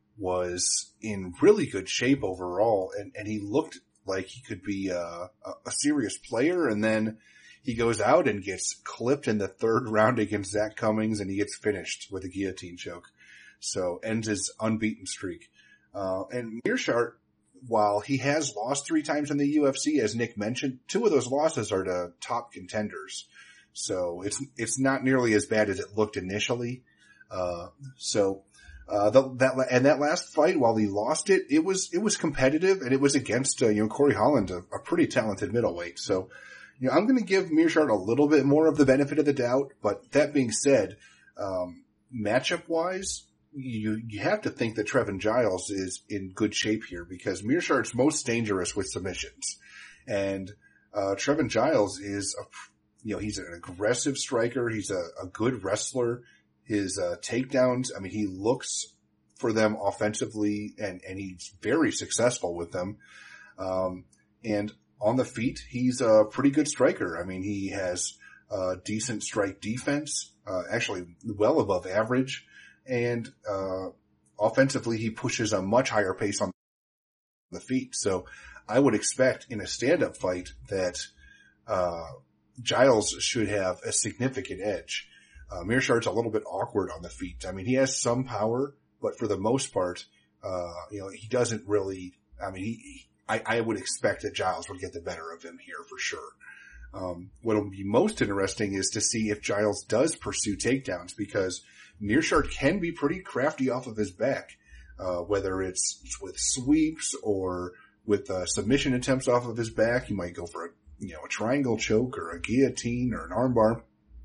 was in really good shape overall, and, and he looked like he could be a, a, a serious player, and then he goes out and gets clipped in the third round against Zach Cummings, and he gets finished with a guillotine choke. So ends his unbeaten streak. Uh, and Meerschaert, while he has lost three times in the U F C, as Nick mentioned, two of those losses are to top contenders. So it's, it's not nearly as bad as it looked initially. Uh, so Uh, the, that, and that last fight, while he lost it, it was, it was competitive, and it was against, uh, you know, Corey Holland, a, a pretty talented middleweight. So, you know, I'm going to give Meerschaert a little bit more of the benefit of the doubt, but that being said, um, matchup wise, you, you have to think that Trevin Giles is in good shape here, because Meerschaert's most dangerous with submissions. And, uh, Trevin Giles is a, you know, he's an aggressive striker. He's a, a good wrestler. His uh, takedowns, I mean, he looks for them offensively, and, and he's very successful with them. Um, and on the feet, he's a pretty good striker. I mean, he has uh, decent strike defense, uh, actually well above average. And uh, offensively, he pushes a much higher pace on the feet. So I would expect in a stand-up fight that uh, Giles should have a significant edge. Uh, Meerschaert's a little bit awkward on the feet. I mean, he has some power, but for the most part, uh, you know, he doesn't really, I mean, he, he I, I would expect that Giles would get the better of him here for sure. Um, what will be most interesting is to see if Giles does pursue takedowns, because Meerschaert can be pretty crafty off of his back, uh, whether it's with sweeps or with, uh, submission attempts off of his back. He might go for a, you know, a triangle choke or a guillotine or an armbar.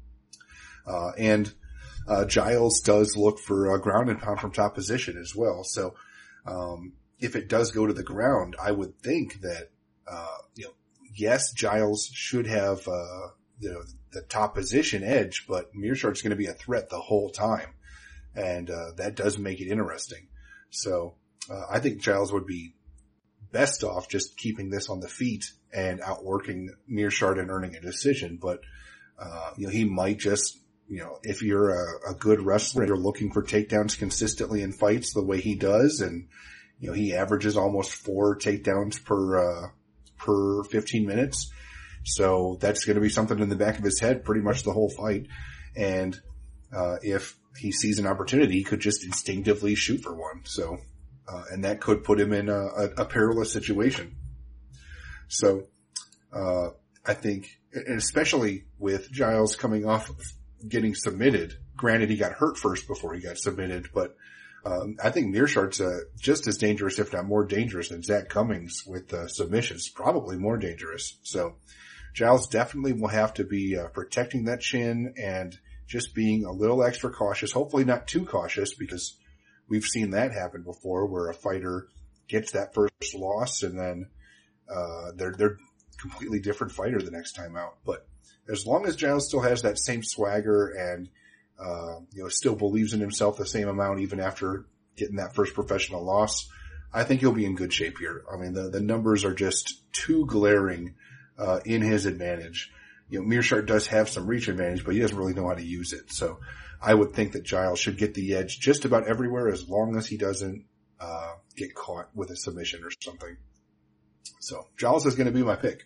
Uh, and, uh, Giles does look for a ground and pound from top position as well. So, um, if it does go to the ground, I would think that, uh, you know, yes, Giles should have, uh, you know, the top position edge, but Meerschaert's going to be a threat the whole time. And, uh, that does make it interesting. So, uh, I think Giles would be best off just keeping this on the feet and outworking Meerschaert and earning a decision. But, uh, you know, he might just, you know, if you're a, a good wrestler and you're looking for takedowns consistently in fights the way he does, and, you know, he averages almost four takedowns per, uh, per fifteen minutes. So that's going to be something in the back of his head pretty much the whole fight. And, uh, if he sees an opportunity, he could just instinctively shoot for one. So, uh, and that could put him in a, a, a perilous situation. So, uh, I think, and especially with Giles coming off of getting submitted, granted he got hurt first before he got submitted, but, um, I think Meerschaert's, uh, just as dangerous, if not more dangerous than Zach Cummings with, uh, submissions, probably more dangerous. So Giles definitely will have to be, uh, protecting that chin and just being a little extra cautious, hopefully not too cautious, because we've seen that happen before where a fighter gets that first loss and then, uh, they're, they're completely different fighter the next time out. But as long as Giles still has that same swagger and, uh, you know, still believes in himself the same amount even after getting that first professional loss, I think he'll be in good shape here. I mean, the, the numbers are just too glaring, uh, in his advantage. You know, Meerschaert does have some reach advantage, but he doesn't really know how to use it. So I would think that Giles should get the edge just about everywhere as long as he doesn't, uh, get caught with a submission or something. So Giles is going to be my pick.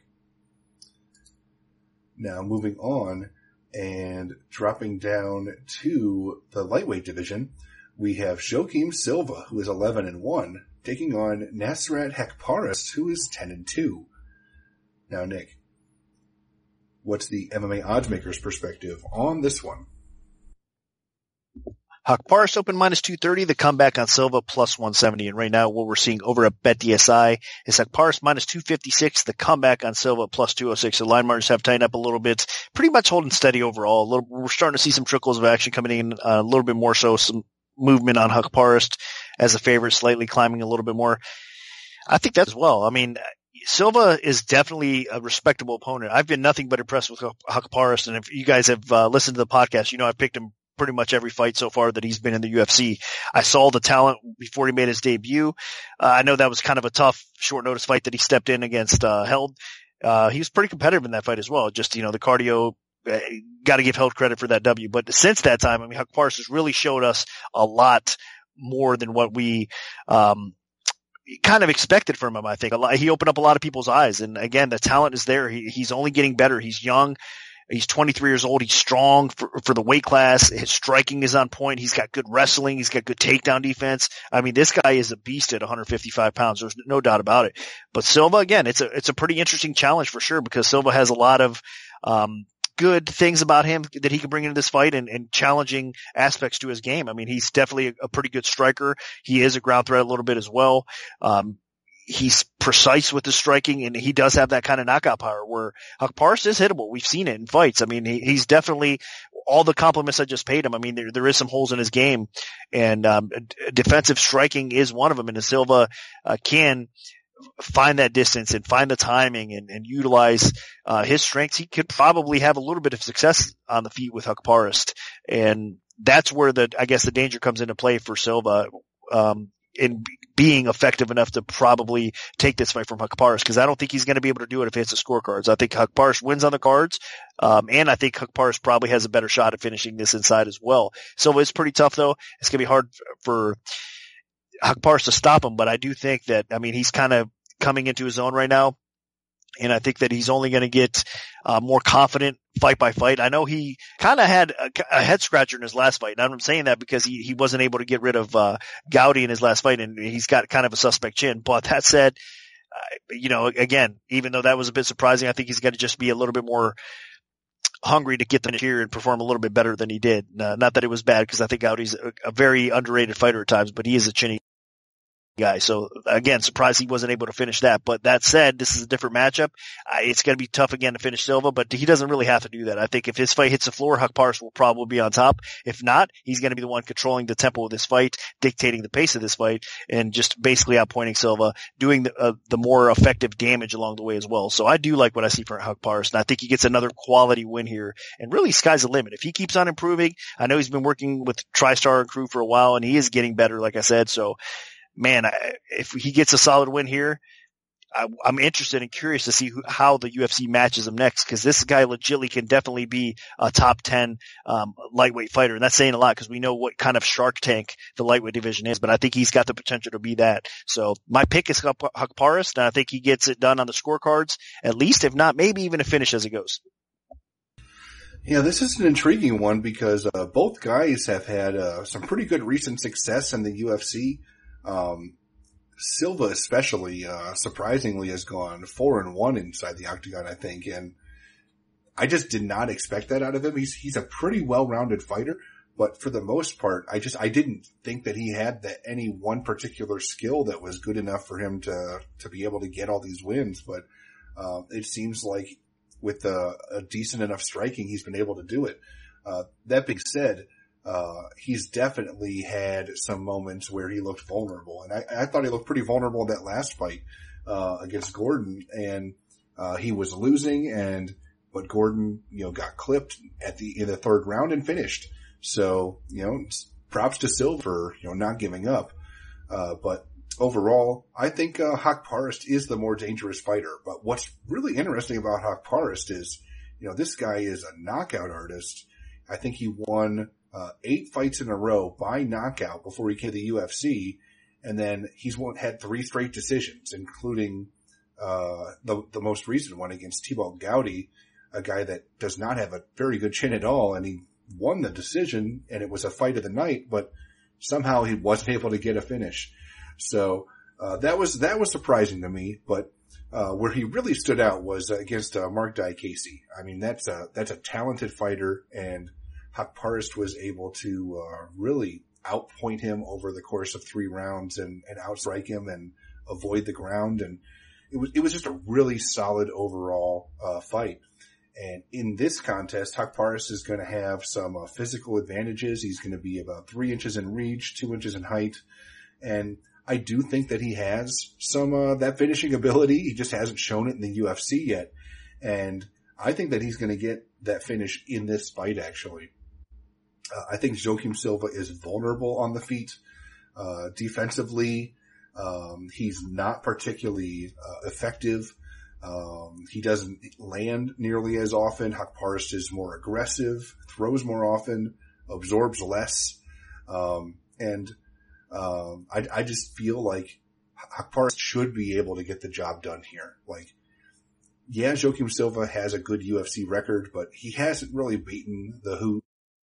Now moving on and dropping down to the lightweight division, we have Joaquim Silva, who is eleven and one, taking on Nasrat Haqparast, who is ten and two. Now, Nick, what's the M M A oddsmaker's perspective on this one? Haqparast open minus two thirty, the comeback on Silva plus one seventy. And right now what we're seeing over at BetDSI is Haqparast minus two fifty-six, the comeback on Silva plus two oh six. The line margins have tightened up a little bit, pretty much holding steady overall. A little, we're starting to see some trickles of action coming in, uh, a little bit more so, some movement on Haqparast as a favorite, slightly climbing a little bit more. I think that's well. I mean, Silva is definitely a respectable opponent. I've been nothing but impressed with Haqparast, and if you guys have uh, listened to the podcast, you know I've picked him pretty much every fight so far that he's been in the U F C. I saw the talent before he made his debut. Uh, I know that was kind of a tough, short notice fight that he stepped in against uh, Held. Uh, he was pretty competitive in that fight as well. Just, you know, the cardio, uh, got to give Held credit for that W. But since that time, I mean, Haqparast has really showed us a lot more than what we um kind of expected from him, I think. A lot, he opened up a lot of people's eyes. And again, the talent is there. He, he's only getting better. He's young. He's twenty-three years old. He's strong for, for the weight class. His striking is on point. He's got good wrestling. He's got good takedown defense. I mean, this guy is a beast at one hundred fifty-five pounds. There's no doubt about it. But Silva, again, it's a, it's a pretty interesting challenge for sure, because Silva has a lot of, um, good things about him that he can bring into this fight, and, and challenging aspects to his game. I mean, he's definitely a, a pretty good striker. He is a ground threat a little bit as well. Um, He's precise with the striking, and he does have that kind of knockout power where Haqparast is hittable. We've seen it in fights. I mean, he, he's definitely all the compliments I just paid him. I mean, there, there is some holes in his game, and um, defensive striking is one of them. And Silva uh, can find that distance and find the timing and, and utilize uh, his strengths. He could probably have a little bit of success on the feet with Haqparast, and that's where the I guess the danger comes into play for Silva. Um, in being effective enough to probably take this fight from Haqparast, because I don't think he's going to be able to do it if it hits the scorecards. I think Haqparast wins on the cards, um, and I think Haqparast probably has a better shot at finishing this inside as well. So it's pretty tough, though. It's going to be hard for Haqparast to stop him, but I do think that, I mean, he's kind of coming into his own right now, and I think that he's only going to get uh, more confident fight by fight. I know he kind of had a, a head scratcher in his last fight. And I'm saying that because he, he wasn't able to get rid of uh, Gowdy in his last fight, and he's got kind of a suspect chin. But that said, uh, you know, again, even though that was a bit surprising, I think he's got to just be a little bit more hungry to get the finish here and perform a little bit better than he did. Uh, not that it was bad, because I think Gowdy's a, a very underrated fighter at times, but he is a chinny guy. So again, surprised he wasn't able to finish that. But that said, this is a different matchup. Uh, it's going to be tough again to finish Silva, but he doesn't really have to do that. I think if his fight hits the floor, Haqparast will probably be on top. If not, he's going to be the one controlling the tempo of this fight, dictating the pace of this fight, and just basically outpointing Silva, doing the, uh, the more effective damage along the way as well. So I do like what I see for Haqparast, and I think he gets another quality win here. And really, sky's the limit. If he keeps on improving, I know he's been working with TriStar and crew for a while, and he is getting better, like I said. So man, I, if he gets a solid win here, I, I'm interested and curious to see who, how the U F C matches him next, because this guy legitimately can definitely be a top ten um, lightweight fighter, and that's saying a lot because we know what kind of Shark Tank the lightweight division is. But I think he's got the potential to be that. So my pick is Haqparast, and I think he gets it done on the scorecards, at least, if not maybe even a finish as it goes. Yeah, this is an intriguing one because uh, both guys have had uh, some pretty good recent success in the U F C. Um, Silva especially, uh, surprisingly has gone four and one inside the octagon, I think. And I just did not expect that out of him. He's, he's a pretty well-rounded fighter, but for the most part, I just, I didn't think that he had that any one particular skill that was good enough for him to, to be able to get all these wins. But, um, it seems like with a, a decent enough striking, he's been able to do it. Uh, that being said, Uh, he's definitely had some moments where he looked vulnerable. And I, I thought he looked pretty vulnerable in that last fight, uh, against Gordon. And, uh, he was losing and, but Gordon, you know, got clipped at the, in the third round and finished. So, you know, props to Silva for, you know, not giving up. Uh, but overall, I think, uh, Haq Parist is the more dangerous fighter. But what's really interesting about Haq Parist is, you know, this guy is a knockout artist. I think he won, Uh, eight fights in a row by knockout before he came to the U F C. And then he's won, had three straight decisions, including, uh, the, the most recent one against Thibault Goudy, a guy that does not have a very good chin at all. And he won the decision and it was a fight of the night, but somehow he wasn't able to get a finish. So, uh, that was, that was surprising to me, but, uh, where he really stood out was against, uh, Mark Diakese. I mean, that's a, that's a talented fighter, and Haq Parist was able to uh, really outpoint him over the course of three rounds and, and outstrike him and avoid the ground. And it was, it was just a really solid overall uh, fight. And in this contest, Haq Parist is going to have some uh, physical advantages. He's going to be about three inches in reach, two inches in height. And I do think that he has some uh, that finishing ability. He just hasn't shown it in the U F C yet. And I think that he's going to get that finish in this fight, actually. Uh, I think Joaquim Silva is vulnerable on the feet. Uh, defensively, um, he's not particularly uh, effective. Um, he doesn't land nearly as often. Haq Parist is more aggressive, throws more often, absorbs less. Um, and um, I, I just feel like Haq Parist should be able to get the job done here. Like, yeah, Joaquim Silva has a good U F C record, but he hasn't really beaten the who.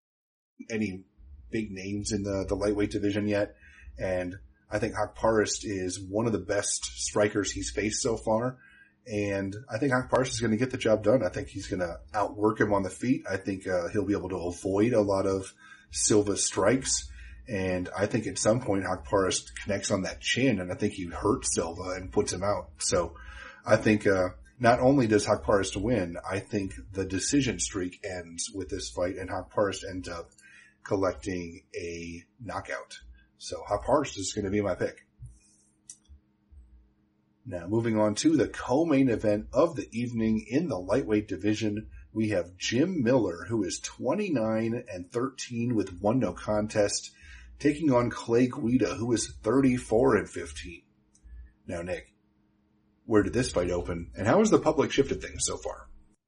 any big names in the, the lightweight division yet. And I think Haq Parist is one of the best strikers he's faced so far. And I think Haq Parist is going to get the job done. I think he's going to outwork him on the feet. I think uh, he'll be able to avoid a lot of Silva's strikes. And I think at some point Haq Parist connects on that chin, and I think he hurts Silva and puts him out. So I think uh, not only does Haq Parist win, I think the decision streak ends with this fight, and Haq Parist ends up collecting a knockout. So Haq Parist is going to be my pick. Now moving on to the co-main event of the evening in the lightweight division, we have Jim Miller, who is twenty-nine and thirteen with one no contest, taking on Clay Guida, who is thirty-four and fifteen. Now, Nick, where did this fight open, and how has the public shifted things so far?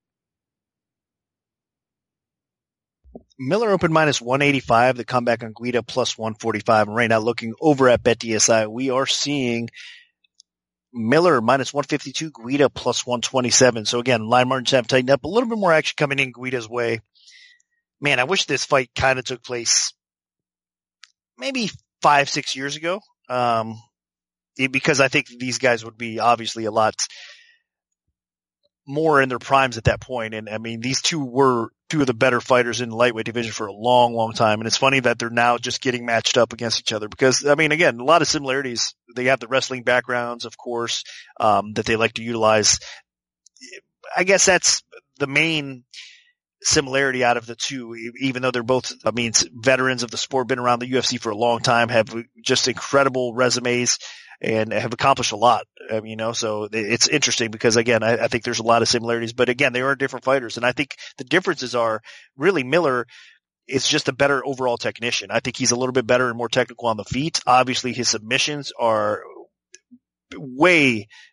Miller opened minus one eighty-five, the comeback on Guida plus one forty-five. And right now, looking over at BetDSI, we are seeing Miller minus one fifty-two, Guida plus one twenty-seven. So again, line margins have tightened up. A little bit more action coming in Guida's way. Man, I wish this fight kind of took place maybe five, six years ago. Um, it, because I think these guys would be obviously a lot more in their primes at that point. And I mean, these two were two of the better fighters in the lightweight division for a long, long time. And it's funny that they're now just getting matched up against each other because, I mean, again, a lot of similarities. They have the wrestling backgrounds, of course, um, that they like to utilize. I guess that's the main similarity out of the two, even though they're both, I mean, veterans of the sport, been around the U F C for a long time, have just incredible resumes and have accomplished a lot. Um, you know, so it's interesting because again, I, I think there's a lot of similarities, but again, they are different fighters. And I think the differences are really Miller is just a better overall technician. I think he's a little bit better and more technical on the feet. Obviously his submissions are way,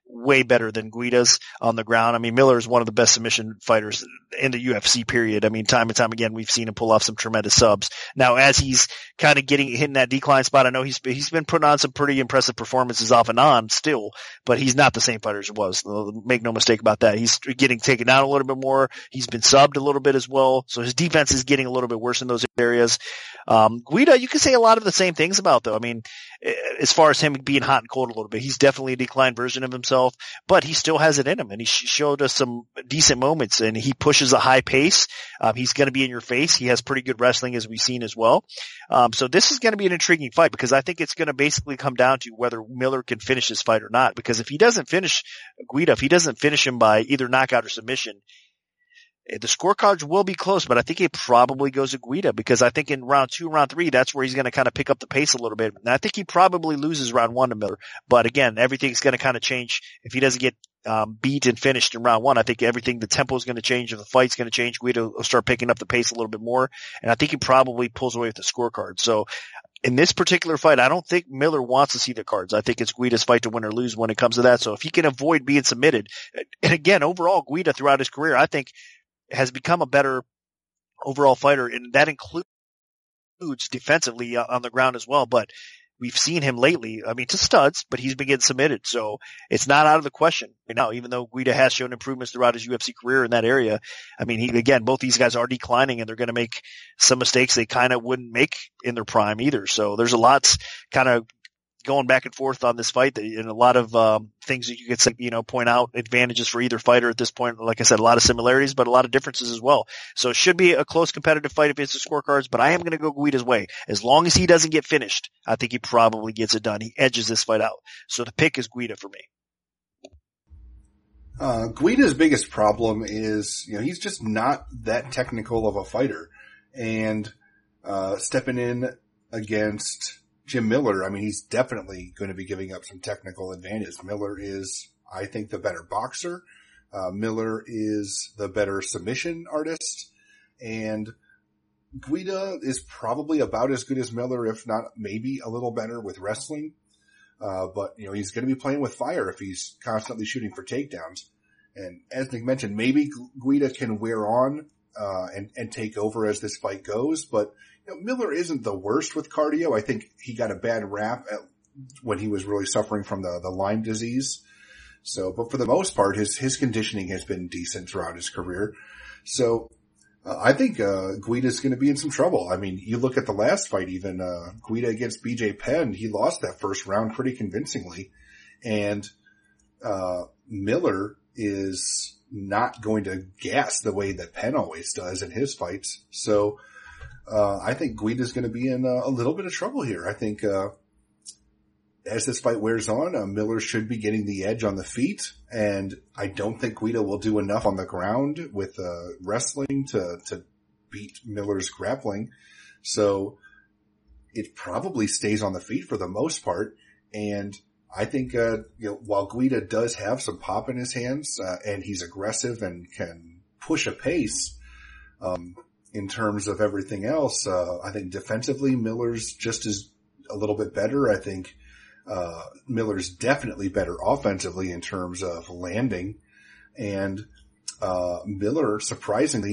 way better than Guida's on the ground. I mean, Miller is one of the best submission fighters in the U F C period. I mean, time and time again, we've seen him pull off some tremendous subs. Now, as he's kind of getting hitting that decline spot, I know he's he's been putting on some pretty impressive performances off and on still, but he's not the same fighter as he was. Make no mistake about that. He's getting taken down a little bit more. He's been subbed a little bit as well. So his defense is getting a little bit worse in those areas. Um, Guida, you can say a lot of the same things about though. I mean, as far as him being hot and cold a little bit, he's definitely a declined version of himself, but he still has it in him, and he showed us some decent moments, and he pushes a high pace. Um, he's going to be in your face. He has pretty good wrestling, as we've seen as well. Um, so this is going to be an intriguing fight, because I think it's going to basically come down to whether Miller can finish this fight or not, because if he doesn't finish Guida, if he doesn't finish him by either knockout or submission, the scorecards will be close, but I think it probably goes to Guida, because I think in round two, round three, that's where he's going to kind of pick up the pace a little bit. And I think he probably loses round one to Miller. But again, everything's going to kind of change if he doesn't get um, beat and finished in round one. I think everything, the tempo is going to change. If the fight's going to change, Guida will start picking up the pace a little bit more. And I think he probably pulls away with the scorecard. So in this particular fight, I don't think Miller wants to see the cards. I think it's Guida's fight to win or lose when it comes to that. So if he can avoid being submitted, and again, overall, Guida throughout his career, I think, has become a better overall fighter, and that includes defensively on the ground as well. But we've seen him lately, I mean, to studs, but he's been getting submitted. So it's not out of the question right now, even though Guida has shown improvements throughout his U F C career in that area. I mean, he, again, both these guys are declining, and they're going to make some mistakes they kind of wouldn't make in their prime either. So there's a lot kind of going back and forth on this fight, and a lot of um, things that you could, you know, point out advantages for either fighter at this point. Like I said, a lot of similarities, but a lot of differences as well. So it should be a close competitive fight if it's the scorecards, but I am going to go Guida's way. As long as he doesn't get finished, I think he probably gets it done. He edges this fight out. So the pick is Guida for me. Uh, Guida's biggest problem is, you know, he's just not that technical of a fighter. And uh, stepping in against Jim Miller, I mean, he's definitely going to be giving up some technical advantage. Miller is, I think, the better boxer. Uh, Miller is the better submission artist. And Guida is probably about as good as Miller, if not maybe a little better with wrestling. Uh, but, you know, he's going to be playing with fire if he's constantly shooting for takedowns. And as Nick mentioned, maybe Guida can wear on uh, and, and take over as this fight goes. But you know, Miller isn't the worst with cardio. I think he got a bad rap at, when he was really suffering from the, the Lyme disease. So, but for the most part, his, his conditioning has been decent throughout his career. So, uh, I think, uh, Guida's going to be in some trouble. I mean, you look at the last fight, even, uh, Guida against B J Penn, he lost that first round pretty convincingly. And, uh, Miller is not going to gas the way that Penn always does in his fights. So, Uh, I think Guida's going to be in uh, a little bit of trouble here. I think, uh, as this fight wears on, uh, Miller should be getting the edge on the feet, and I don't think Guida will do enough on the ground with, uh, wrestling to, to beat Miller's grappling. So it probably stays on the feet for the most part. And I think, uh, you know, while Guida does have some pop in his hands, uh, and he's aggressive and can push a pace, um, in terms of everything else, uh, I think defensively, Miller's just as a little bit better. I think, uh, Miller's definitely better offensively in terms of landing. And, uh, Miller surprisingly,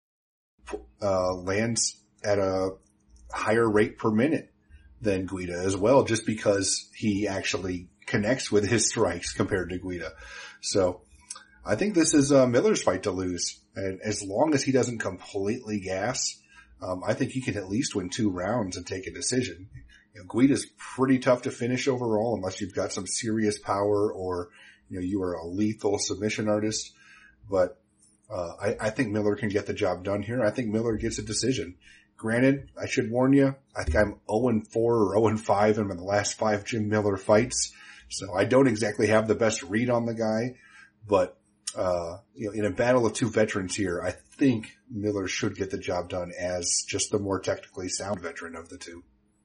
uh, lands at a higher rate per minute than Guida as well, just because he actually connects with his strikes compared to Guida. So I think this is uh, Miller's fight to lose. And as long as he doesn't completely gas, um, I think he can at least win two rounds and take a decision. You know, Guida's pretty tough to finish overall unless you've got some serious power or, you know, you are a lethal submission artist. But, uh, I, I think Miller can get the job done here. I think Miller gets a decision. Granted, I should warn you, I think I'm oh and four or oh and five in the last five Jim Miller fights. So I don't exactly have the best read on the guy, but Uh, you know, in a battle of two veterans here, I think Miller should get the job done as just the more technically sound veteran of the two.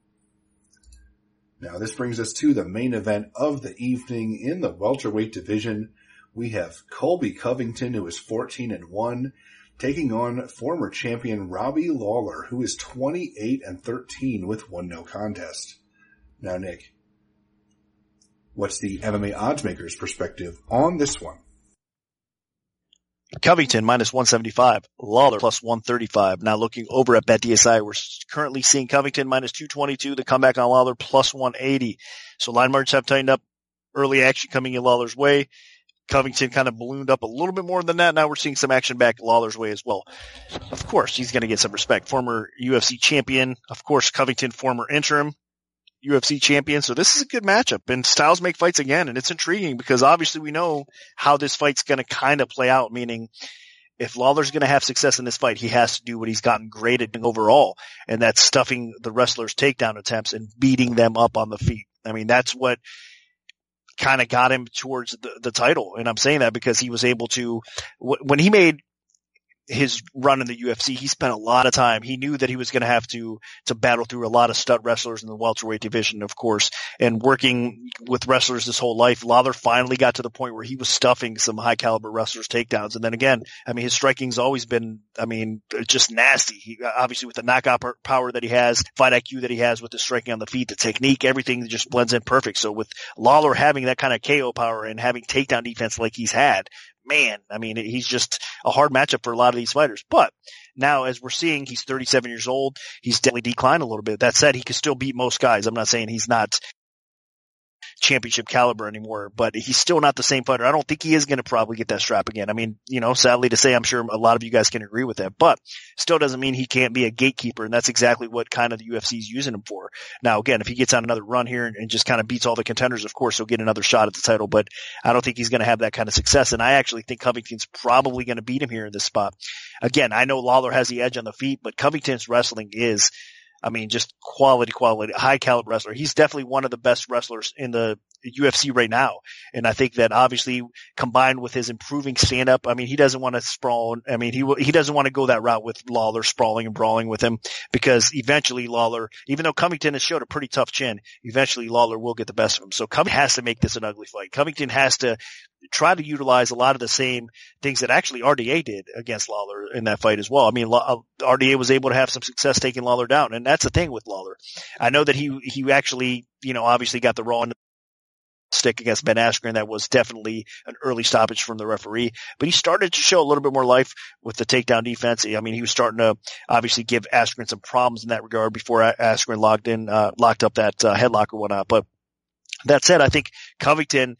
Now, this brings us to the main event of the evening in the welterweight division. We have Colby Covington, who is fourteen and one, taking on former champion Robbie Lawler, who is twenty-eight and thirteen with one no contest. Now, Nick, What's the M M A odds makers perspective on this one? Covington minus one seventy-five, Lawler plus one thirty-five. Now looking over at BetDSI, we're currently seeing Covington minus two twenty-two, the comeback on Lawler plus one eighty. So line margins have tightened up, early action coming in Lawler's way. Covington kind of ballooned up a little bit more than that. Now we're seeing some action back Lawler's way as well. Of course, he's going to get some respect. Former U F C champion. Of course, Covington, former interim U F C champion. So this is a good matchup, and styles make fights again. And it's intriguing because obviously we know how this fight's going to kind of play out, meaning if Lawler's going to have success in this fight, he has to do what he's gotten great at overall. And that's stuffing the wrestlers' takedown attempts and beating them up on the feet. I mean, that's what kind of got him towards the, the title. And I'm saying that because he was able to, w- when he made his run in the U F C, he spent a lot of time. He knew that he was going to have to, to battle through a lot of stud wrestlers in the welterweight division, of course, and working with wrestlers his whole life. Lawler finally got to the point where he was stuffing some high caliber wrestlers takedowns. And then again, I mean, his striking's always been, I mean, just nasty. He obviously with the knockout power that he has, fight I Q that he has with the striking on the feet, the technique, everything just blends in perfect. So with Lawler having that kind of K O power and having takedown defense like he's had, man, I mean, he's just a hard matchup for a lot of these fighters. But now, as we're seeing, he's thirty-seven years old. He's definitely declined a little bit. That said, he can still beat most guys. I'm not saying he's not championship caliber anymore, but he's still not the same fighter. I don't think he is going to probably get that strap again. I mean, you know, sadly to say, I'm sure a lot of you guys can agree with that, but still doesn't mean he can't be a gatekeeper. And that's exactly what kind of the U F C is using him for. Now, again, if he gets on another run here and, and just kind of beats all the contenders, of course, he'll get another shot at the title, but I don't think he's going to have that kind of success. And I actually think Covington's probably going to beat him here in this spot. Again, I know Lawler has the edge on the feet, but Covington's wrestling is, I mean, just quality, quality, high caliber wrestler. He's definitely one of the best wrestlers in the U F C right now. And I think that obviously combined with his improving stand up, I mean, he doesn't want to sprawl. I mean, he, he doesn't want to go that route with Lawler sprawling and brawling with him, because eventually Lawler, even though Covington has showed a pretty tough chin, eventually Lawler will get the best of him. So Covington has to make this an ugly fight. Covington has to try to utilize a lot of the same things that actually R D A did against Lawler in that fight as well. I mean, R D A was able to have some success taking Lawler down, and that's the thing with Lawler. I know that he he actually, you know, obviously got the raw end of the stick against Ben Askren. That was definitely an early stoppage from the referee, but he started to show a little bit more life with the takedown defense. I mean, he was starting to obviously give Askren some problems in that regard before Askren locked in, uh, locked up that uh, headlock or whatnot. But that said, I think Covington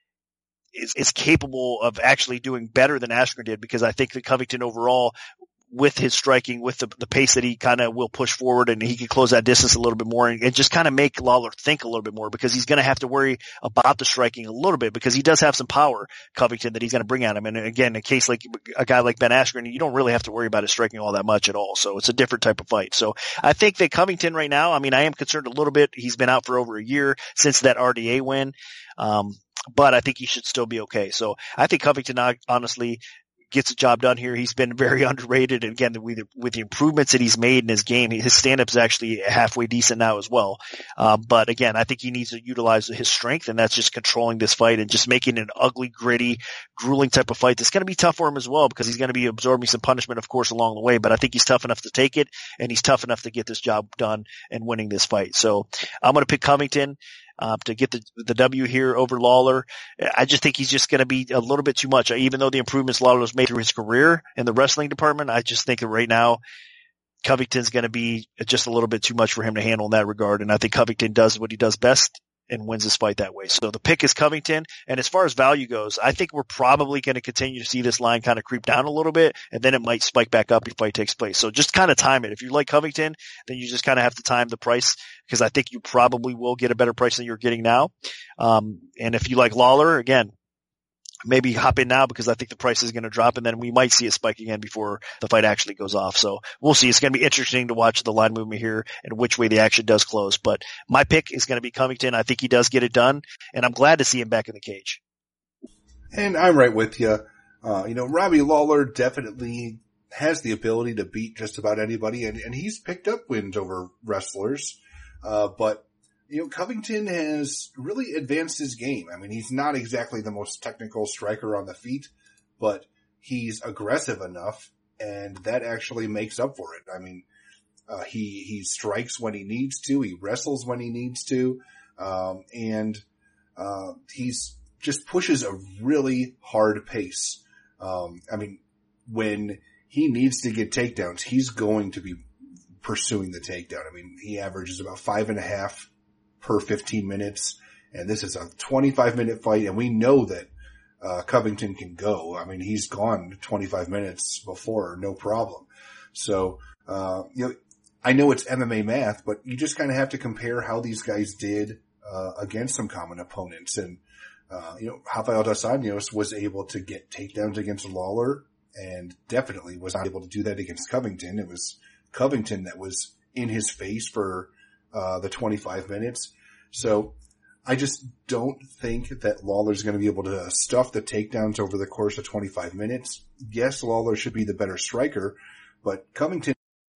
is, is capable of actually doing better than Askren did, because I think that Covington overall, with his striking, with the, the pace that he kind of will push forward, and he can close that distance a little bit more and, and just kind of make Lawler think a little bit more, because he's going to have to worry about the striking a little bit, because he does have some power, Covington, that he's going to bring at him. And again, in a case like a guy like Ben Askren, you don't really have to worry about his striking all that much at all. So it's a different type of fight. So I think that Covington right now, I mean, I am concerned a little bit. He's been out for over a year since that R D A win. Um, but I think he should still be okay. So I think Covington, honestly, gets the job done here. He's been very underrated. And again, with, with the improvements that he's made in his game, his stand-up is actually halfway decent now as well. Um, but again, I think he needs to utilize his strength, and that's just controlling this fight and just making an ugly, gritty, grueling type of fight. That's going to be tough for him as well, because he's going to be absorbing some punishment, of course, along the way. But I think he's tough enough to take it, and he's tough enough to get this job done and winning this fight. So I'm going to pick Covington Uh, to get the, the W here over Lawler. I just think he's just going to be a little bit too much. Even though the improvements Lawler's made through his career in the wrestling department, I just think that right now Covington's going to be just a little bit too much for him to handle in that regard. And I think Covington does what he does best and wins this fight that way. So the pick is Covington. And as far as value goes, I think we're probably going to continue to see this line kind of creep down a little bit, and then it might spike back up if the fight takes place. So just kind of time it. If you like Covington, then you just kind of have to time the price, because I think you probably will get a better price than you're getting now. Um, and if you like Lawler, again, maybe hop in now, because I think the price is going to drop, and then we might see a spike again before the fight actually goes off. So we'll see. It's going to be interesting to watch the line movement here and which way the action does close. But my pick is going to be Covington. I think he does get it done, and I'm glad to see him back in the cage. And I'm right with you. Uh, you know, Robbie Lawler definitely has the ability to beat just about anybody, and, and he's picked up wins over wrestlers. Uh, but You know, Covington has really advanced his game. I mean, he's not exactly the most technical striker on the feet, but he's aggressive enough, and that actually makes up for it. I mean, uh, he, he strikes when he needs to. He wrestles when he needs to. Um, and, uh, he's just pushes a really hard pace. Um, I mean, when he needs to get takedowns, he's going to be pursuing the takedown. I mean, he averages about five and a half per fifteen minutes, and this is a twenty-five minute fight, and we know that uh, Covington can go. I mean, he's gone twenty-five minutes before, no problem. So, uh, you know, I know it's M M A math, but you just kind of have to compare how these guys did uh, against some common opponents. And, uh, you know, Rafael dos Anjos was able to get takedowns against Lawler and definitely was not able to do that against Covington. It was Covington that was in his face for uh, the twenty-five minutes. So I just don't think that Lawler's going to be able to stuff the takedowns over the course of twenty-five minutes. Yes, Lawler should be the better striker, but Covington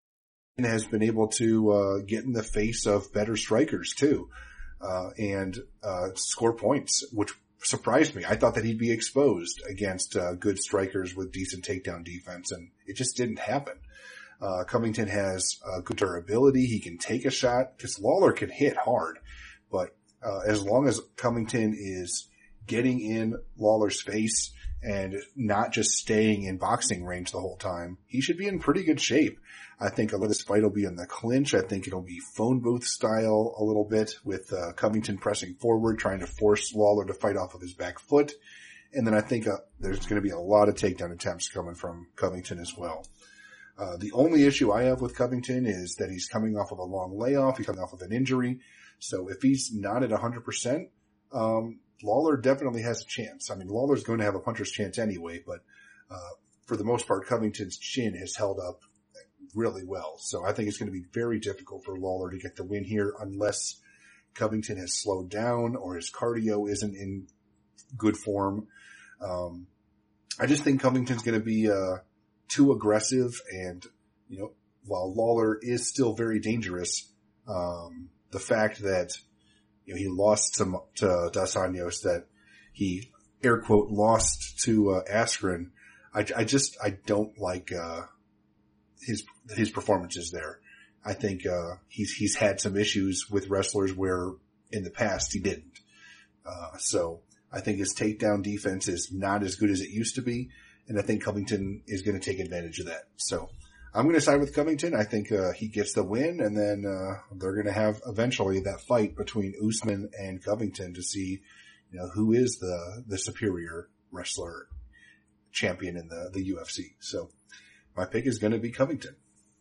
has been able to uh, get in the face of better strikers too, uh, and uh, score points, which surprised me. I thought that he'd be exposed against uh, good strikers with decent takedown defense, and it just didn't happen. Uh, Covington has uh, good durability. He can take a shot because Lawler can hit hard, but uh, as long as Covington is getting in Lawler's face and not just staying in boxing range the whole time, he should be in pretty good shape. I think a lot of this fight will be in the clinch. I think it'll be phone booth style a little bit with uh, Covington pressing forward, trying to force Lawler to fight off of his back foot. And then I think uh, there's going to be a lot of takedown attempts coming from Covington as well. Uh, the only issue I have with Covington is that he's coming off of a long layoff. He's coming off of an injury. So if he's not at one hundred percent, um, Lawler definitely has a chance. I mean, Lawler's going to have a puncher's chance anyway, but uh, for the most part, Covington's chin has held up really well. So I think it's going to be very difficult for Lawler to get the win here unless Covington has slowed down or his cardio isn't in good form. Um, I just think Covington's going to be uh, too aggressive, and, you know, while Lawler is still very dangerous, um, the fact that, you know, he lost to, to Dos Anjos, that he, air quote, lost to uh, Askren, I, I just, I don't like uh his his performances there. I think uh he's he's had some issues with wrestlers where in the past he didn't. Uh so I think his takedown defense is not as good as it used to be, and I think Covington is going to take advantage of that. So I'm going to side with Covington. I think uh he gets the win, and then uh they're going to have eventually that fight between Usman and Covington to see, you know, who is the the superior wrestler champion in the the U F C. So my pick is going to be Covington.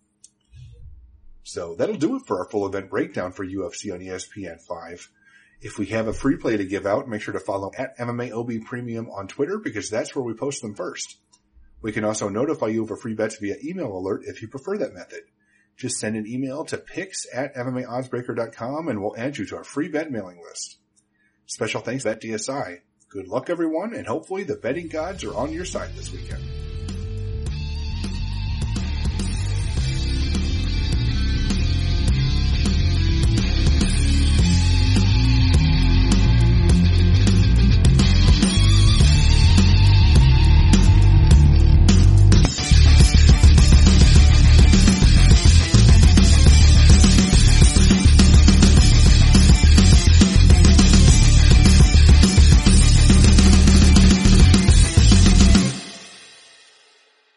So that'll do it for our full event breakdown for U F C on E S P N five. If we have a free play to give out, make sure to follow at M M A O B Premium on Twitter, because that's where we post them first. We can also notify you of a free bets via email alert if you prefer that method. Just send an email to picks at M M A oddsbreaker dot com and we'll add you to our free bet mailing list. Special thanks to Bet D S I. Good luck, everyone, and hopefully the betting gods are on your side this weekend.